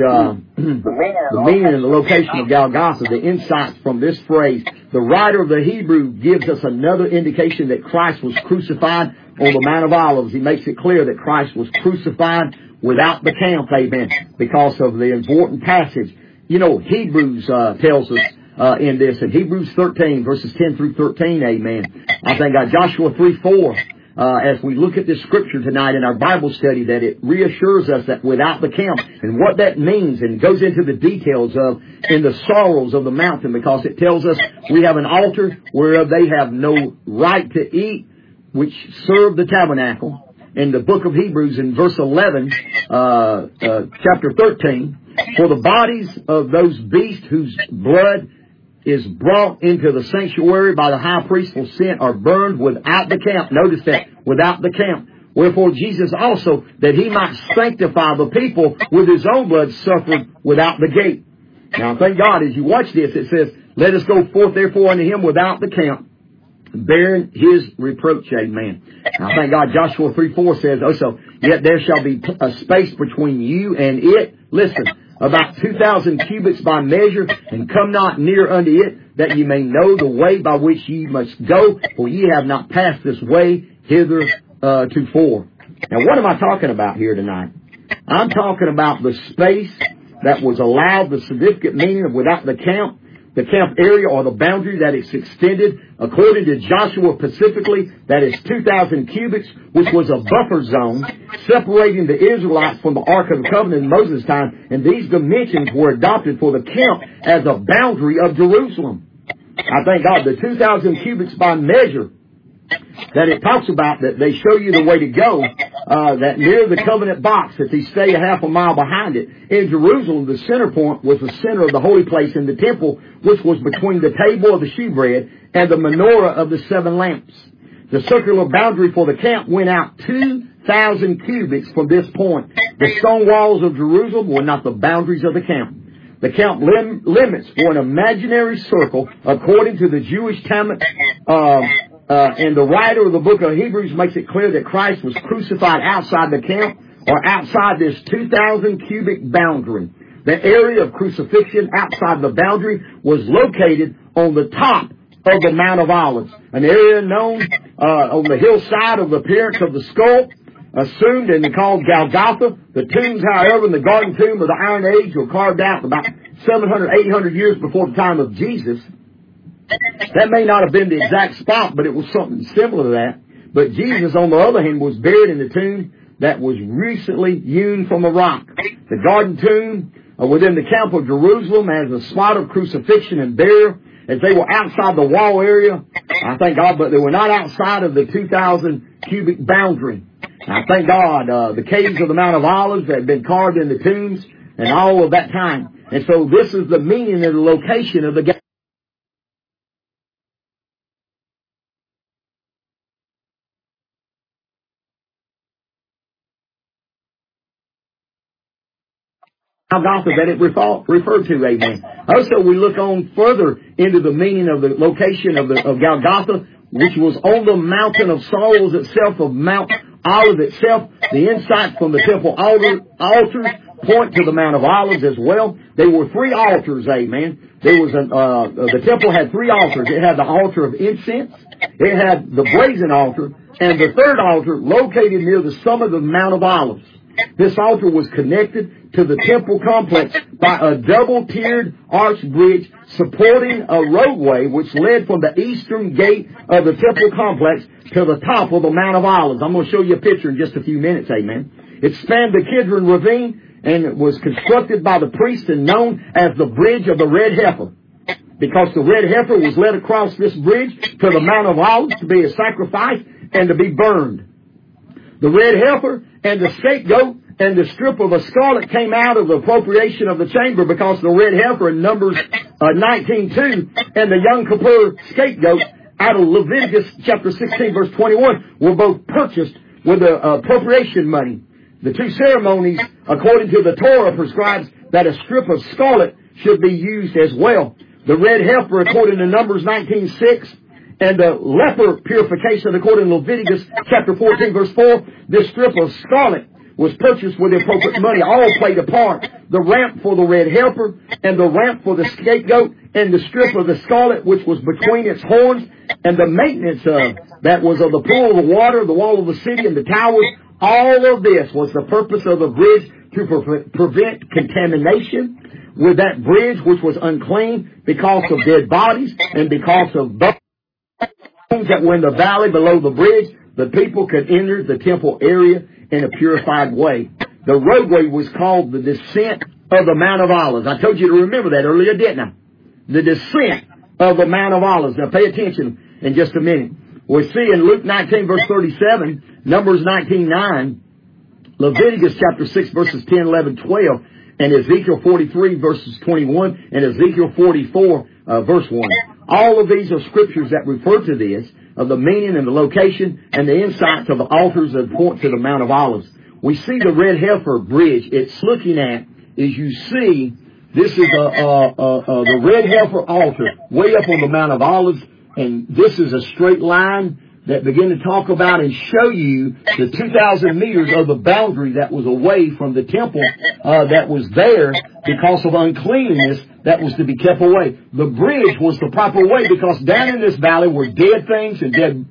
the meaning of the location of Golgotha, the insights from this phrase, the writer of the Hebrew gives us another indication that Christ was crucified on the Mount of Olives. He makes it clear that Christ was crucified without the camp, amen, because of the important passage. You know, Hebrews tells us in this, in Hebrews 13, verses 10 through 13, amen. I thank God. Joshua 3:4, as we look at this scripture tonight in our Bible study, that it reassures us that without the camp, and what that means, and goes into the details of in the sorrows of the mountain, because it tells us we have an altar whereof they have no right to eat, which served the tabernacle. In the book of Hebrews, in verse 11, chapter 13, for the bodies of those beasts whose blood is brought into the sanctuary by the high priest for sin are burned without the camp. Notice that, without the camp. Wherefore Jesus also, that He might sanctify the people with His own blood, suffered without the gate. Now thank God, as you watch this, it says, let us go forth therefore unto Him without the camp, bearing His reproach, amen. Now thank God, Joshua 3:4 says also, yet there shall be a space between you and it. Listen, about 2,000 cubits by measure, and come not near unto it, that ye may know the way by which ye must go, for ye have not passed this way hither tofore. Now, what am I talking about here tonight? I'm talking about the space that was allowed, the significant meaning of without the camp area or the boundary that is extended, according to Joshua specifically, that is 2,000 cubits, which was a buffer zone separating the Israelites from the Ark of the Covenant in Moses' time, and these dimensions were adopted for the camp as a boundary of Jerusalem. I thank God, the 2,000 cubits by measure that it talks about, that they show you the way to go, that near the covenant box, if you stay a half a mile behind it, in Jerusalem, the center point was the center of the holy place in the temple, which was between the table of the shewbread and the menorah of the 7 lamps. The circular boundary for the camp went out 2,000 cubits from this point. The stone walls of Jerusalem were not the boundaries of the camp. The camp limits for an imaginary circle, according to the Jewish Talmud, and the writer of the book of Hebrews makes it clear that Christ was crucified outside the camp, or outside this 2,000 cubic boundary. The area of crucifixion outside the boundary was located on the top of the Mount of Olives, an area known on the hillside of the appearance of the skull, assumed and called Golgotha. The tombs, however, in the Garden Tomb of the Iron Age were carved out about 700, 800 years before the time of Jesus. That may not have been the exact spot, but it was something similar to that. But Jesus, on the other hand, was buried in the tomb that was recently hewn from a rock. The Garden Tomb within the camp of Jerusalem has a spot of crucifixion and burial, as they were outside the wall area. I thank God, but they were not outside of the 2,000 cubic boundary. I thank God, the caves of the Mount of Olives that had been carved in the tombs and all of that time. And so this is the meaning of the location of the Golgotha that it referred to, amen. Also, we look on further into the meaning of the location of Golgotha, which was on the mountain of sorrows itself, of Mount Olive itself. The insights from the temple altars point to the Mount of Olives as well. There were 3 altars, amen. There was the temple had 3 altars. It had the altar of incense, it had the brazen altar, and the third altar located near the summit of the Mount of Olives. This altar was connected to the temple complex by a double-tiered arch bridge supporting a roadway which led from the eastern gate of the temple complex to the top of the Mount of Olives. I'm going to show you a picture in just a few minutes, amen. It spanned the Kidron Ravine, and it was constructed by the priest and known as the Bridge of the Red Heifer, because the red heifer was led across this bridge to the Mount of Olives to be a sacrifice and to be burned. The red heifer and the scapegoat and the strip of a scarlet came out of the appropriation of the chamber, because the red heifer in Numbers 19:2 and the Yom Kippur scapegoat out of Leviticus chapter 16 verse 21 were both purchased with the appropriation money. The 2 ceremonies, according to the Torah, prescribes that a strip of scarlet should be used as well. The red heifer, according to Numbers 19:6, and the leper purification, according to Leviticus chapter 14 verse 4, this strip of scarlet was purchased with the appropriate money. All played a part. The ramp for the red heifer, and the ramp for the scapegoat, and the strip of the scarlet which was between its horns, and the maintenance that was of the pool of the water, the wall of the city, and the towers. All of this was the purpose of the bridge, to prevent contamination with that bridge, which was unclean because of dead bodies and because of bones that were in the valley below the bridge. The people could enter the temple area in a purified way. The roadway was called the descent of the Mount of Olives. I told you to remember that earlier, didn't I? The descent of the Mount of Olives. Now pay attention in just a minute. We see in Luke 19 verse 37, Numbers 19:9, Leviticus chapter 6 verses 10, 11, 12, and Ezekiel 43 verses 21, and Ezekiel 44 verse 1. All of these are scriptures that refer to this, of the meaning and the location and the insights of the altars that point to the Mount of Olives. We see the red heifer bridge. It's looking at, as you see, this is the red heifer altar way up on the Mount of Olives, and this is a straight line. that begin to talk about and show you the 2,000 meters of the boundary that was away from the temple that was there because of uncleanness that was to be kept away. The bridge was the proper way because down in this valley were dead things and dead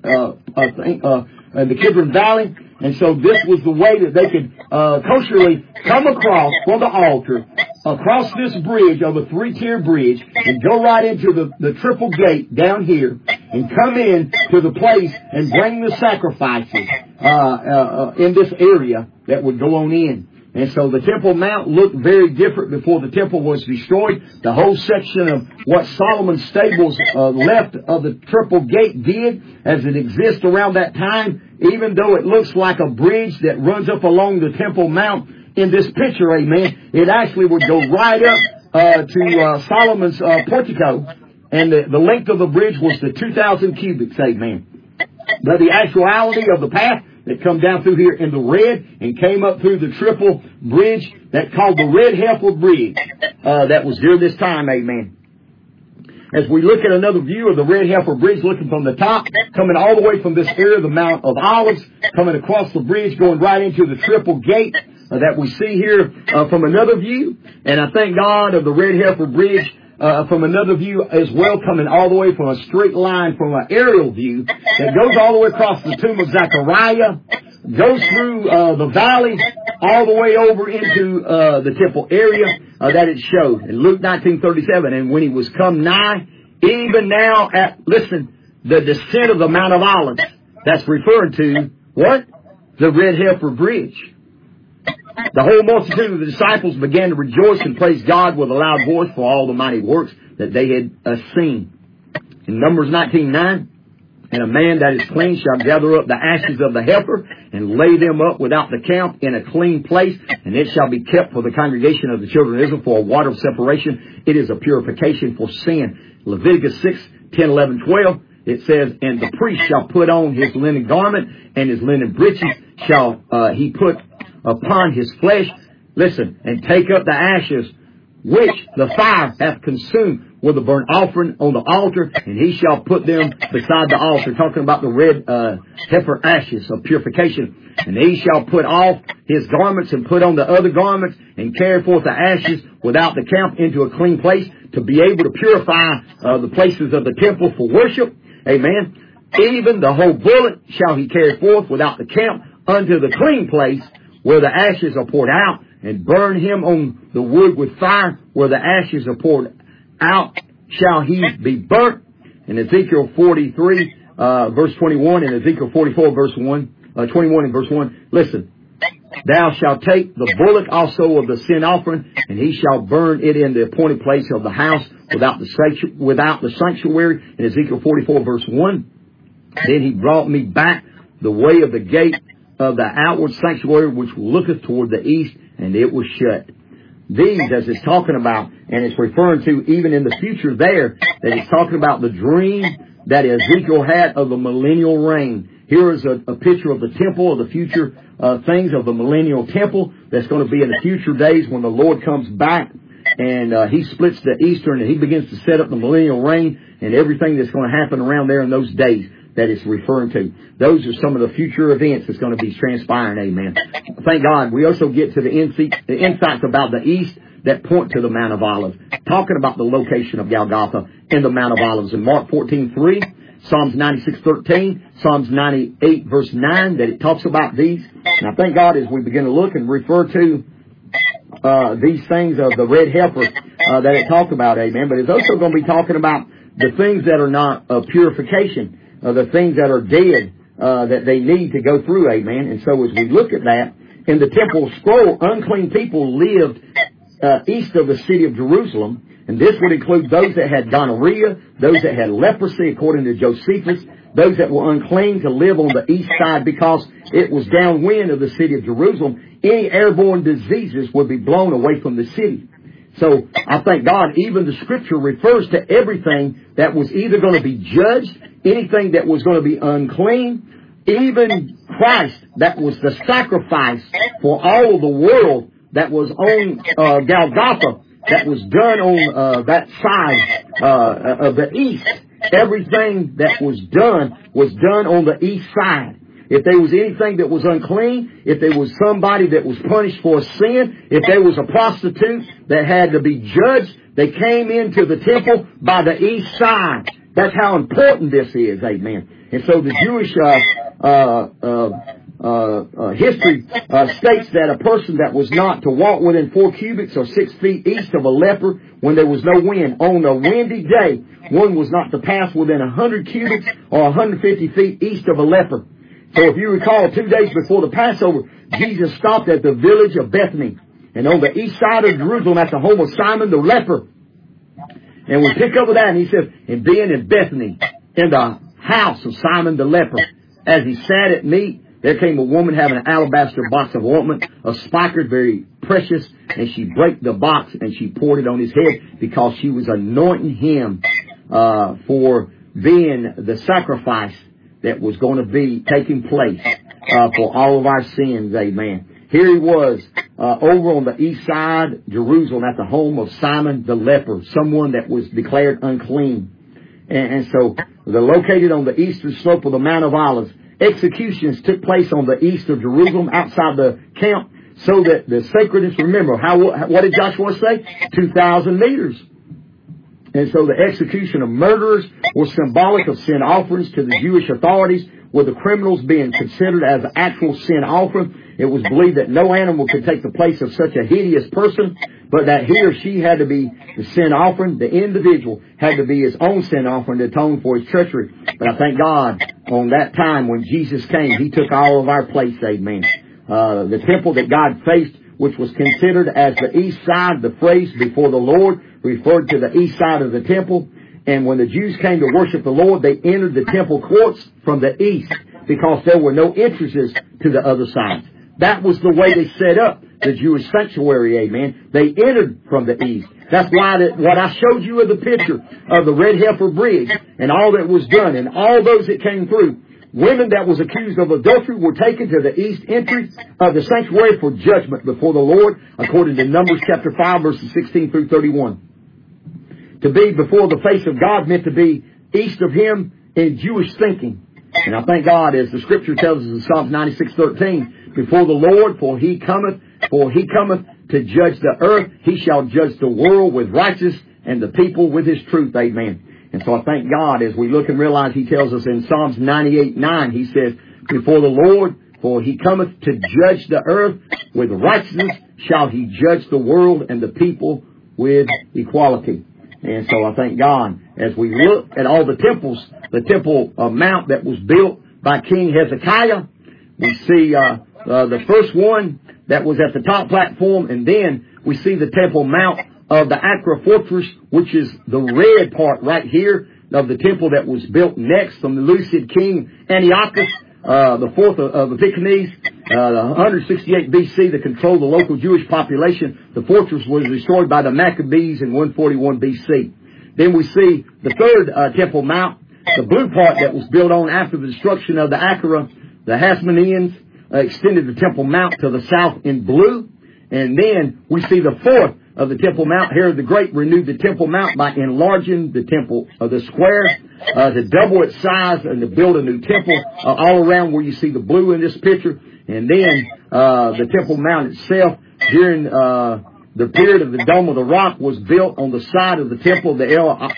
in the Kidron Valley. And so this was the way that they could kosherly come across from the altar, across this bridge of a 3-tier bridge, and go right into the triple gate down here, and come in to the place and bring the sacrifices in this area that would go on in. And so the Temple Mount looked very different before the temple was destroyed. The whole section of what Solomon's stables left of the triple gate did, as it exists around that time, even though it looks like a bridge that runs up along the Temple Mount in this picture, amen, it actually would go right up to Solomon's portico, and the length of the bridge was the 2,000 cubits, amen. But the actuality of the path that come down through here in the red and came up through the triple bridge that called the Red Heifer Bridge, that was during this time, amen. As we look at another view of the Red Heifer Bridge, looking from the top, coming all the way from this area, the Mount of Olives, coming across the bridge, going right into the triple gate that we see here from another view. And I thank God of the Red Heifer Bridge from another view as well, coming all the way from a straight line from an aerial view that goes all the way across the tomb of Zechariah, goes through the valley, all the way over into the temple area that it showed. In Luke 19:37, and when he was come nigh, even now at, listen, the descent of the Mount of Olives, that's referring to, what? The Red Heifer Bridge. The whole multitude of the disciples began to rejoice and praise God with a loud voice for all the mighty works that they had seen. In Numbers 19:9, and a man that is clean shall gather up the ashes of the heifer and lay them up without the camp in a clean place, and it shall be kept for the congregation of the children of Israel for a water of separation. It is a purification for sin. Leviticus 6:10, 11, 12, it says, and the priest shall put on his linen garment, and his linen breeches shall he put upon his flesh, listen, and take up the ashes which the fire hath consumed with the burnt offering on the altar, and he shall put them beside the altar, talking about the red heifer ashes of purification. And he shall put off his garments and put on the other garments, and carry forth the ashes without the camp into a clean place, to be able to purify the places of the temple for worship. Amen. Even the whole bullock shall he carry forth without the camp unto the clean place, where the ashes are poured out, and burn him on the wood with fire, where the ashes are poured out shall he be burnt. In Ezekiel 43, verse 21, and Ezekiel 44, verse 1, 21 and verse 1, listen, thou shalt take the bullock also of the sin offering, and he shall burn it in the appointed place of the house without the sanctuary. In Ezekiel 44, verse 1, then he brought me back the way of the gate of the outward sanctuary, which looketh toward the east, and it was shut. These, as it's talking about, and it's referring to even in the future there, that it's talking about the dream that Ezekiel had of the millennial reign. Here is a picture of the temple, of the future things of the millennial temple that's going to be in the future days when the Lord comes back, and he splits the eastern, and he begins to set up the millennial reign and everything that's going to happen around there in those days that it's referring to. Those are some of the future events that's going to be transpiring, amen. Thank God. We also get to the insights about the east that point to the Mount of Olives, talking about the location of Golgotha in the Mount of Olives. In Mark 14:3, Psalms 96:13, Psalms 98 verse 9, that it talks about these. And I thank God as we begin to look and refer to these things of the red heifer that it talked about, amen. But it's also going to be talking about the things that are not of purification, the things that are dead, that they need to go through, amen. And so as we look at that, in the temple scroll, unclean people lived east of the city of Jerusalem, and this would include those that had gonorrhea, those that had leprosy, according to Josephus, those that were unclean to live on the east side because it was downwind of the city of Jerusalem. Any airborne diseases would be blown away from the city. So I thank God, even the scripture refers to everything that was either going to be judged, anything that was going to be unclean, even Christ, that was the sacrifice for all of the world that was on Golgotha, that was done on that side of the east. everything that was done on the east side. If there was anything that was unclean, if there was somebody that was punished for a sin, if there was a prostitute that had to be judged, they came into the temple by the east side. That's how important this is, amen. And so the Jewish history states that a person that was not to walk within 4 cubits or 6 feet east of a leper when there was no wind, on a windy day, one was not to pass within 100 cubits or 150 feet east of a leper. So if you recall, 2 days before the Passover, Jesus stopped at the village of Bethany, and on the east side of Jerusalem at the home of Simon the leper. And we pick up with that, and he says, and being in Bethany, in the house of Simon the leper, as he sat at meat, there came a woman having an alabaster box of ointment, a spikenard, very precious, and she brake the box and she poured it on his head because she was anointing him for being the sacrifice that was going to be taking place for all of our sins, amen. Here he was over on the east side, Jerusalem, at the home of Simon the leper, someone that was declared unclean. And so they're located on the eastern slope of the Mount of Olives. Executions took place on the east of Jerusalem outside the camp so that the sacredness, remember, what did Joshua say? 2,000 meters. And so the execution of murderers was symbolic of sin offerings to the Jewish authorities, with the criminals being considered as an actual sin offering. It was believed that no animal could take the place of such a hideous person, but that he or she had to be the sin offering. The individual had to be his own sin offering to atone for his treachery. But I thank God on that time when Jesus came, he took all of our place, amen. The temple that God faced, which was considered as the east side, the phrase before the Lord referred to the east side of the temple. And when the Jews came to worship the Lord, they entered the temple courts from the east because there were no entrances to the other sides. That was the way they set up the Jewish sanctuary, amen. They entered from the east. That's why what I showed you of the picture of the Red Heifer Bridge and all that was done and all those that came through. Women that was accused of adultery were taken to the east entry of the sanctuary for judgment before the Lord, according to Numbers chapter 5, verses 16 through 31. To be before the face of God meant to be east of Him in Jewish thinking. And I thank God, as the Scripture tells us in Psalms 96:13, before the Lord, for He cometh to judge the earth. He shall judge the world with righteousness and the people with His truth. Amen. And so I thank God as we look and realize He tells us in Psalms 98:9, He says, before the Lord, for He cometh to judge the earth with righteousness, shall He judge the world and the people with equality. And so I thank God as we look at all the temples, the temple mount that was built by King Hezekiah. We see the first one that was at the top platform, and then we see the temple mount of the Acra fortress, which is the red part right here of the temple that was built next from the Seleucid king Antiochus, the fourth of Epiphanes, 168 BC, that controlled the local Jewish population. The fortress was destroyed by the Maccabees in 141 BC. Then we see the third temple mount, the blue part that was built on after the destruction of the Acra. The Hasmoneans extended the temple mount to the south in blue. And then we see the fourth of the Temple Mount. Herod the Great renewed the Temple Mount by enlarging the temple of the square to double its size and to build a new temple all around where you see the blue in this picture. And then the Temple Mount itself during the period of the Dome of the Rock was built on the side of the temple, the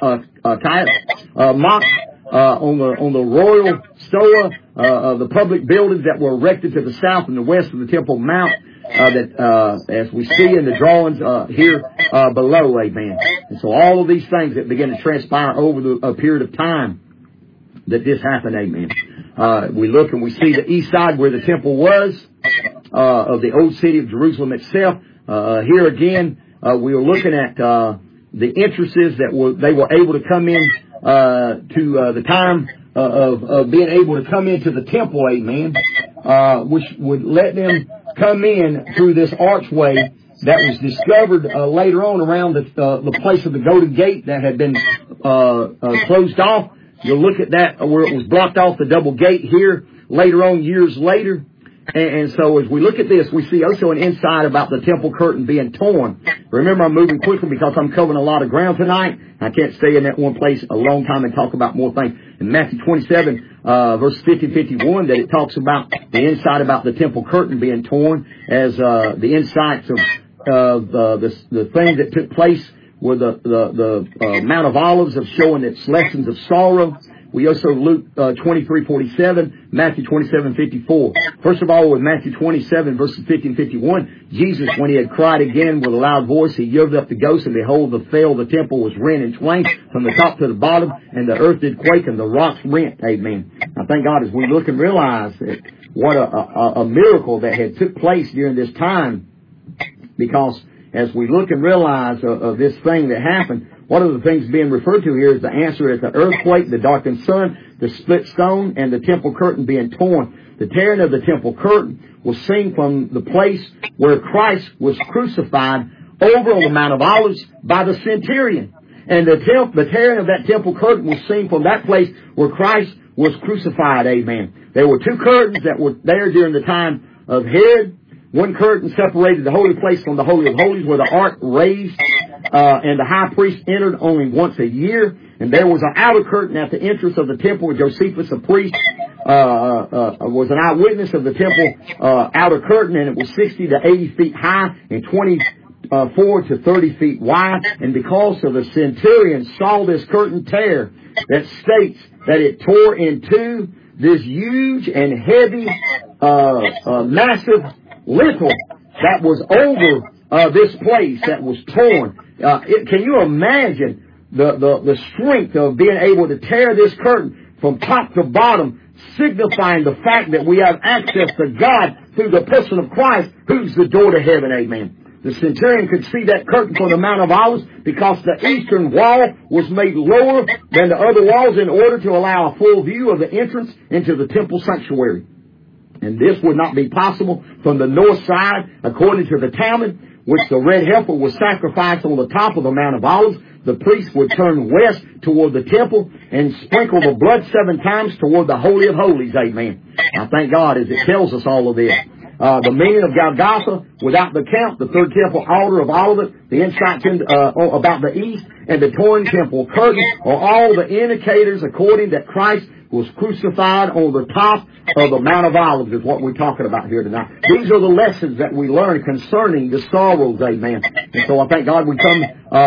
El Mach, on the royal stoa of the public buildings that were erected to the south and the west of the Temple Mount. As we see in the drawings here below, amen. And so all of these things that begin to transpire over a period of time that this happened, amen. We look and we see the east side where the temple was of the old city of Jerusalem itself. Here again, we are looking at the entrances that they were able to come in to the time of being able to come into the temple, amen, which would let them come in through this archway that was discovered later on around the place of the Golden Gate that had been closed off. You'll look at that where it was blocked off, the double gate here later on, years later. And so as we look at this, we see also an insight about the temple curtain being torn. Remember, I'm moving quickly because I'm covering a lot of ground tonight. I can't stay in that one place a long time and talk about more things. In Matthew 27, verse 50 and 51, that it talks about the insight about the temple curtain being torn as the insights of the thing that took place with the Mount of Olives of showing its lessons of sorrow. We also Luke 23:47, Matthew 27:54. First of all, with Matthew 27 verses 50 and 51, Jesus, when he had cried again with a loud voice, he yielded up the ghost, and behold, the veil of the temple was rent in twain from the top to the bottom, and the earth did quake, and the rocks rent. Amen. I thank God as we look and realize that what a miracle that had took place during this time, because as we look and realize of this thing that happened, one of the things being referred to here is the answer is the earthquake, the darkened sun, the split stone, and the temple curtain being torn. The tearing of the temple curtain was seen from the place where Christ was crucified over on the Mount of Olives by the centurion. And the tearing of that temple curtain was seen from that place where Christ was crucified. Amen. There were two curtains that were there during the time of Herod. One curtain separated the holy place from the Holy of Holies, where the ark raised, and the high priest entered only once a year. And there was an outer curtain at the entrance of the temple, where Josephus, a priest, was an eyewitness of the temple outer curtain, and it was 60 to 80 feet high and 24 to 30 feet wide. And because of the centurion saw this curtain tear, that states that it tore into this huge and heavy, massive lintel that was over this place that was torn. Can you imagine the strength of being able to tear this curtain from top to bottom, signifying the fact that we have access to God through the person of Christ, who's the door to heaven. Amen. The centurion could see that curtain from the Mount of Olives because the eastern wall was made lower than the other walls in order to allow a full view of the entrance into the temple sanctuary. And this would not be possible from the north side, according to the Talmud, which the red heifer was sacrificed on the top of the Mount of Olives. The priest would turn west toward the temple and sprinkle the blood 7 times toward the Holy of Holies. Amen. I thank God as it tells us all of this. The meaning of Golgotha, without the count, the third temple altar of Olivet, the insights about the east, and the torn temple curtain are all the indicators according that Christ was crucified on the top of the Mount of Olives is what we're talking about here tonight. These are the lessons that we learn concerning the sorrows, amen. And so I thank God we come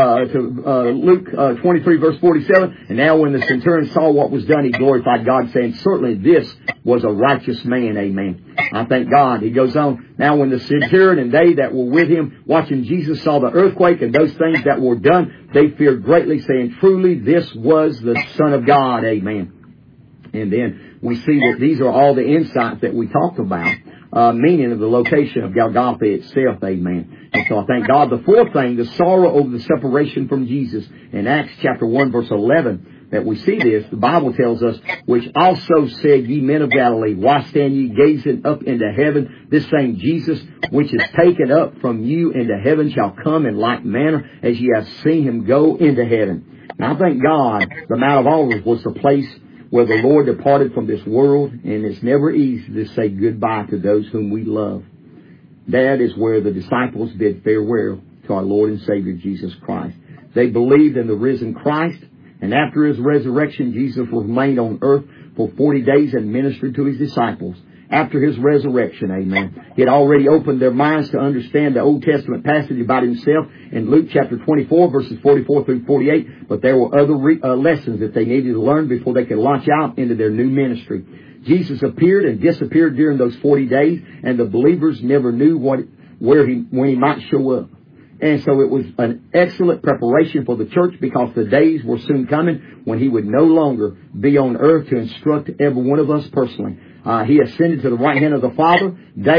to Luke 23 verse 47, and now when the centurion saw what was done, he glorified God, saying, certainly this was a righteous man, amen. I thank God. He goes on, now when the centurion and they that were with him watching Jesus saw the earthquake and those things that were done, they feared greatly, saying, truly this was the Son of God, amen. And then we see that these are all the insights that we talked about, meaning of the location of Golgotha itself, amen. And so I thank God. The fourth thing, the sorrow over the separation from Jesus. In Acts chapter 1 verse 11, that we see this, the Bible tells us, which also said, ye men of Galilee, why stand ye gazing up into heaven? This same Jesus, which is taken up from you into heaven, shall come in like manner as ye have seen him go into heaven. Now I thank God the Mount of Olives was the place where the Lord departed from this world, and it's never easy to say goodbye to those whom we love. That is where the disciples bid farewell to our Lord and Savior Jesus Christ. They believed in the risen Christ, and after his resurrection, Jesus remained on earth for 40 days and ministered to his disciples. After his resurrection, amen. He had already opened their minds to understand the Old Testament passage about himself in Luke chapter 24, verses 44 through 48. But there were other lessons that they needed to learn before they could launch out into their new ministry. Jesus appeared and disappeared during those 40 days, and the believers never knew when he might show up. And so it was an excellent preparation for the church, because the days were soon coming when he would no longer be on earth to instruct every one of us personally. He ascended to the right hand of the Father.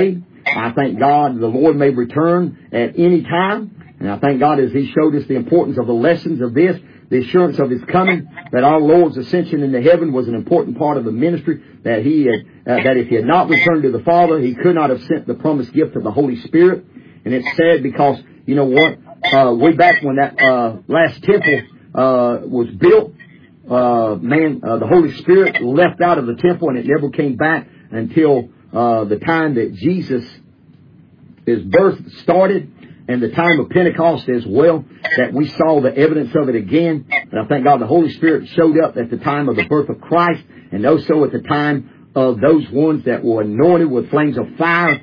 I thank God the Lord may return at any time. And I thank God as he showed us the importance of the lessons of this, the assurance of his coming, that our Lord's ascension into heaven was an important part of the ministry, that that if he had not returned to the Father, he could not have sent the promised gift of the Holy Spirit. And it's sad because, you know what, way back when that last temple was built, the Holy Spirit left out of the temple, and it never came back until the time that Jesus, his birth started, and the time of Pentecost as well, that we saw the evidence of it again. And I thank God the Holy Spirit showed up at the time of the birth of Christ, and also at the time of those ones that were anointed with flames of fire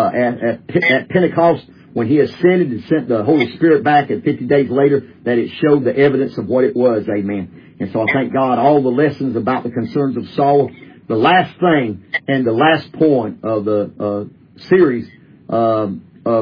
at Pentecost, when he ascended and sent the Holy Spirit back, and 50 days later, that it showed the evidence of what it was. Amen. And so I thank God all the lessons about the concerns of Saul. The last thing and the last point of the series of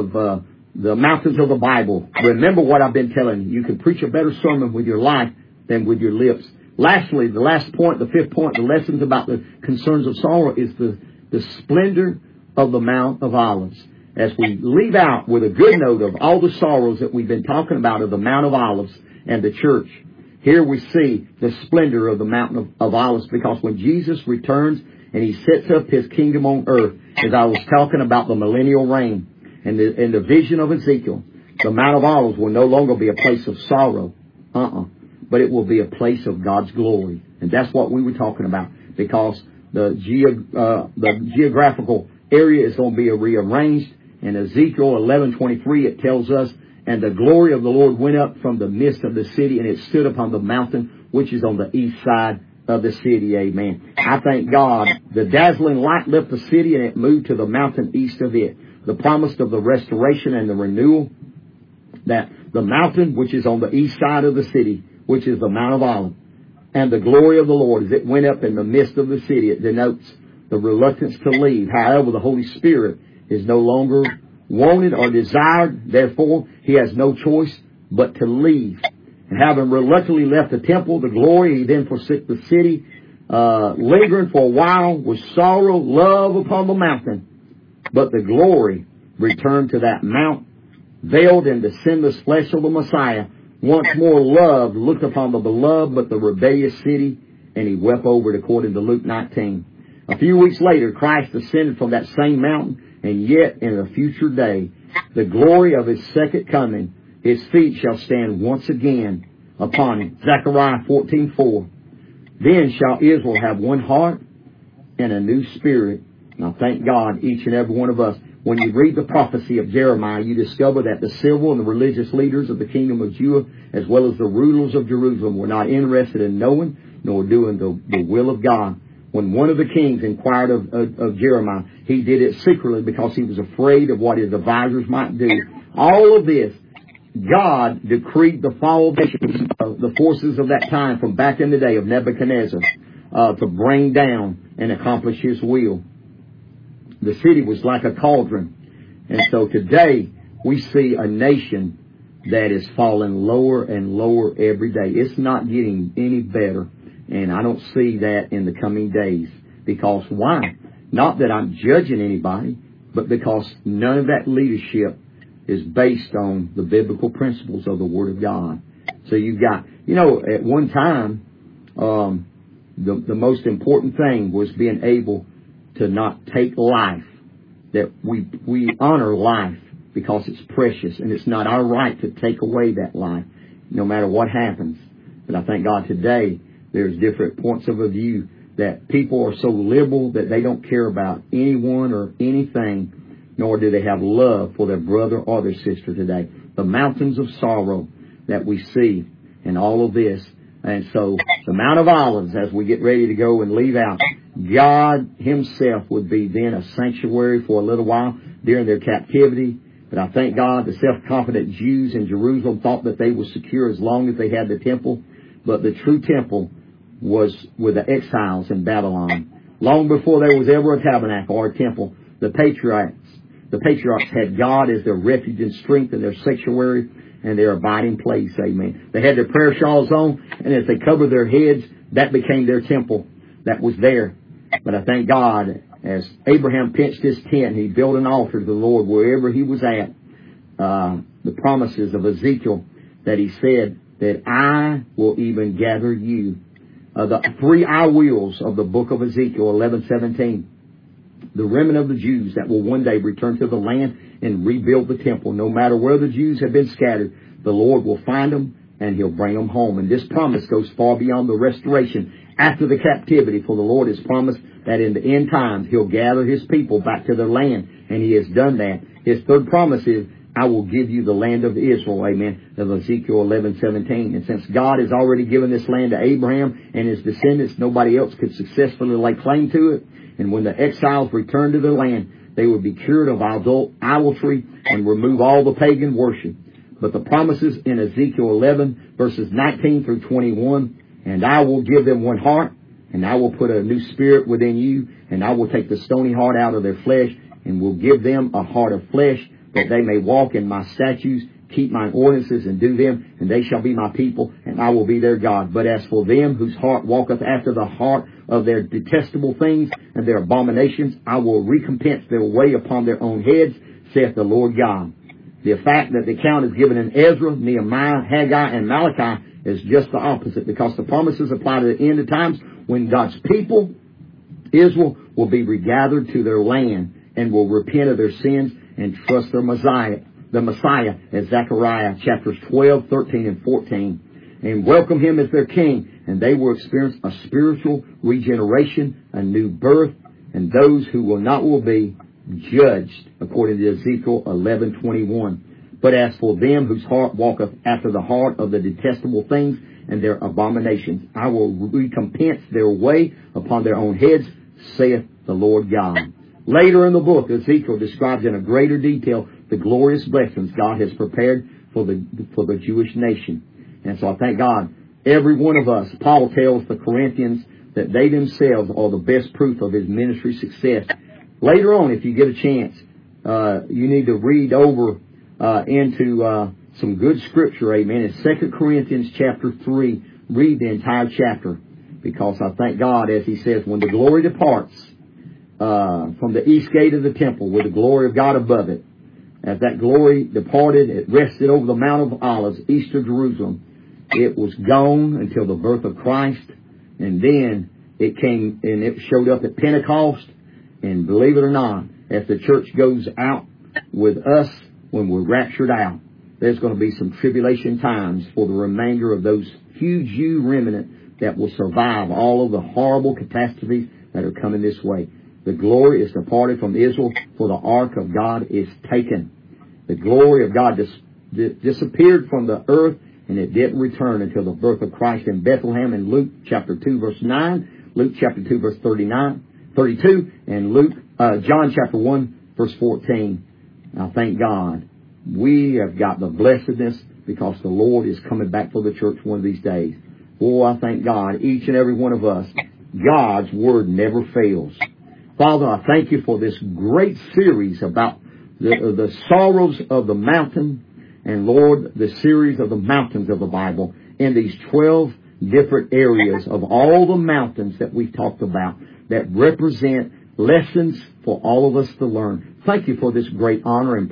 the mountains of the Bible. Remember what I've been telling you. You can preach a better sermon with your life than with your lips. Lastly, the last point, the fifth point, the lessons about the concerns of sorrow is the splendor of the Mount of Olives. As we leave out with a good note of all the sorrows that we've been talking about of the Mount of Olives and the church, here we see the splendor of the Mountain of Olives, because when Jesus returns and he sets up his kingdom on earth, as I was talking about the millennial reign and the vision of Ezekiel, the Mount of Olives will no longer be a place of sorrow, but it will be a place of God's glory. And that's what we were talking about, because the geographical area is going to be rearranged. In Ezekiel 11:23, it tells us, and the glory of the Lord went up from the midst of the city, and it stood upon the mountain which is on the east side of the city. Amen. I thank God. The dazzling light left the city, and it moved to the mountain east of it. The promise of the restoration and the renewal, that the mountain which is on the east side of the city, which is the Mount of Olives, and the glory of the Lord as it went up in the midst of the city, it denotes the reluctance to leave. However, the Holy Spirit is no longer wanted or desired. Therefore, he has no choice but to leave. And having reluctantly left the temple, the glory, he then forsook the city, lingering for a while with sorrow, love upon the mountain. But the glory returned to that mount, veiled in the sinless flesh of the Messiah. Once more love looked upon the beloved but the rebellious city, and he wept over it, according to Luke 19. A few weeks later, Christ ascended from that same mountain, and yet in a future day, the glory of his second coming, his feet shall stand once again upon him. Zechariah 14:4. Then shall Israel have one heart and a new spirit. Now thank God, each and every one of us, when you read the prophecy of Jeremiah, you discover that the civil and the religious leaders of the kingdom of Judah, as well as the rulers of Jerusalem, were not interested in knowing nor doing the will of God. When one of the kings inquired of Jeremiah, he did it secretly because he was afraid of what his advisors might do. All of this, God decreed the fall of the forces of that time from back in the day of Nebuchadnezzar to bring down and accomplish his will. The city was like a cauldron. And so today we see a nation that is falling lower and lower every day. It's not getting any better. And I don't see that in the coming days. Because why? Not that I'm judging anybody, but because none of that leadership is based on the biblical principles of the Word of God. So you've got, at one time, the most important thing was being able to not take life. That we honor life because it's precious, and it's not our right to take away that life, no matter what happens. But I thank God today there's different points of view, that people are so liberal that they don't care about anyone or anything, nor do they have love for their brother or their sister today. The mountains of sorrow that we see in all of this. And so the Mount of Olives, as we get ready to go and leave out, God himself would be then a sanctuary for a little while during their captivity. But I thank God the self-confident Jews in Jerusalem thought that they were secure as long as they had the temple. But the true temple was with the exiles in Babylon. Long before there was ever a tabernacle or a temple, the patriarchs had God as their refuge and strength and their sanctuary and their abiding place. Amen. They had their prayer shawls on, and as they covered their heads, that became their temple that was there. But I thank God, as Abraham pitched his tent, he built an altar to the Lord wherever he was at. The promises of Ezekiel that he said that I will even gather you. The three I wills of the book of Ezekiel 11:17. The remnant of the Jews that will one day return to the land and rebuild the temple. No matter where the Jews have been scattered, the Lord will find them and He'll bring them home. And this promise goes far beyond the restoration after the captivity, for the Lord has promised that in the end times He'll gather His people back to their land, and He has done that. His third promise is, I will give you the land of Israel, amen, of Ezekiel 11:17. And since God has already given this land to Abraham and his descendants, nobody else could successfully lay claim to it. And when the exiles returned to their land, they would be cured of idolatry and remove all the pagan worship. But the promises in Ezekiel 11, verses 19 through 21, and I will give them one heart, and I will put a new spirit within you, and I will take the stony heart out of their flesh, and will give them a heart of flesh, that they may walk in my statutes, keep mine ordinances, and do them, and they shall be my people, and I will be their God. But as for them whose heart walketh after the heart of their detestable things and their abominations, I will recompense their way upon their own heads, saith the Lord God. The fact that the account is given in Ezra, Nehemiah, Haggai, and Malachi is just the opposite, because the promises apply to the end of times when God's people, Israel, will be regathered to their land and will repent of their sins and trust their Messiah, as Zechariah chapters 12, 13, and 14, and welcome Him as their King, and they will experience a spiritual regeneration, a new birth, and those who will not will be judged, according to Ezekiel 11:21. But as for them whose heart walketh after the heart of the detestable things and their abominations, I will recompense their way upon their own heads, saith the Lord God. Later in the book, Ezekiel describes in a greater detail the glorious blessings God has prepared for the Jewish nation. And so I thank God, every one of us, Paul tells the Corinthians that they themselves are the best proof of his ministry success. Later on, if you get a chance, you need to read over into some good scripture, amen. In 2 Corinthians chapter 3, read the entire chapter, because I thank God, as he says, when the glory departs from the east gate of the temple, with the glory of God above it, as that glory departed, it rested over the Mount of Olives, east of Jerusalem. It was gone until the birth of Christ, and then it came and it showed up at Pentecost. And believe it or not, as the church goes out with us, when we're raptured out, there's going to be some tribulation times for the remainder of those huge Jew remnant that will survive all of the horrible catastrophes that are coming this way. The glory is departed from Israel, for the ark of God is taken. The glory of God disappeared from the earth, and it didn't return until the birth of Christ in Bethlehem in Luke chapter 2 verse 9, Luke chapter 2 verse 32, and John chapter 1 verse 14. Now thank God, we have got the blessedness, because the Lord is coming back for the church one of these days. Oh, I thank God, each and every one of us, God's Word never fails. Father, I thank you for this great series about the sorrows of the mountain, and Lord, the series of the mountains of the Bible, in these 12 different areas of all the mountains that we've talked about, that represent lessons for all of us to learn. Thank you for this great honor and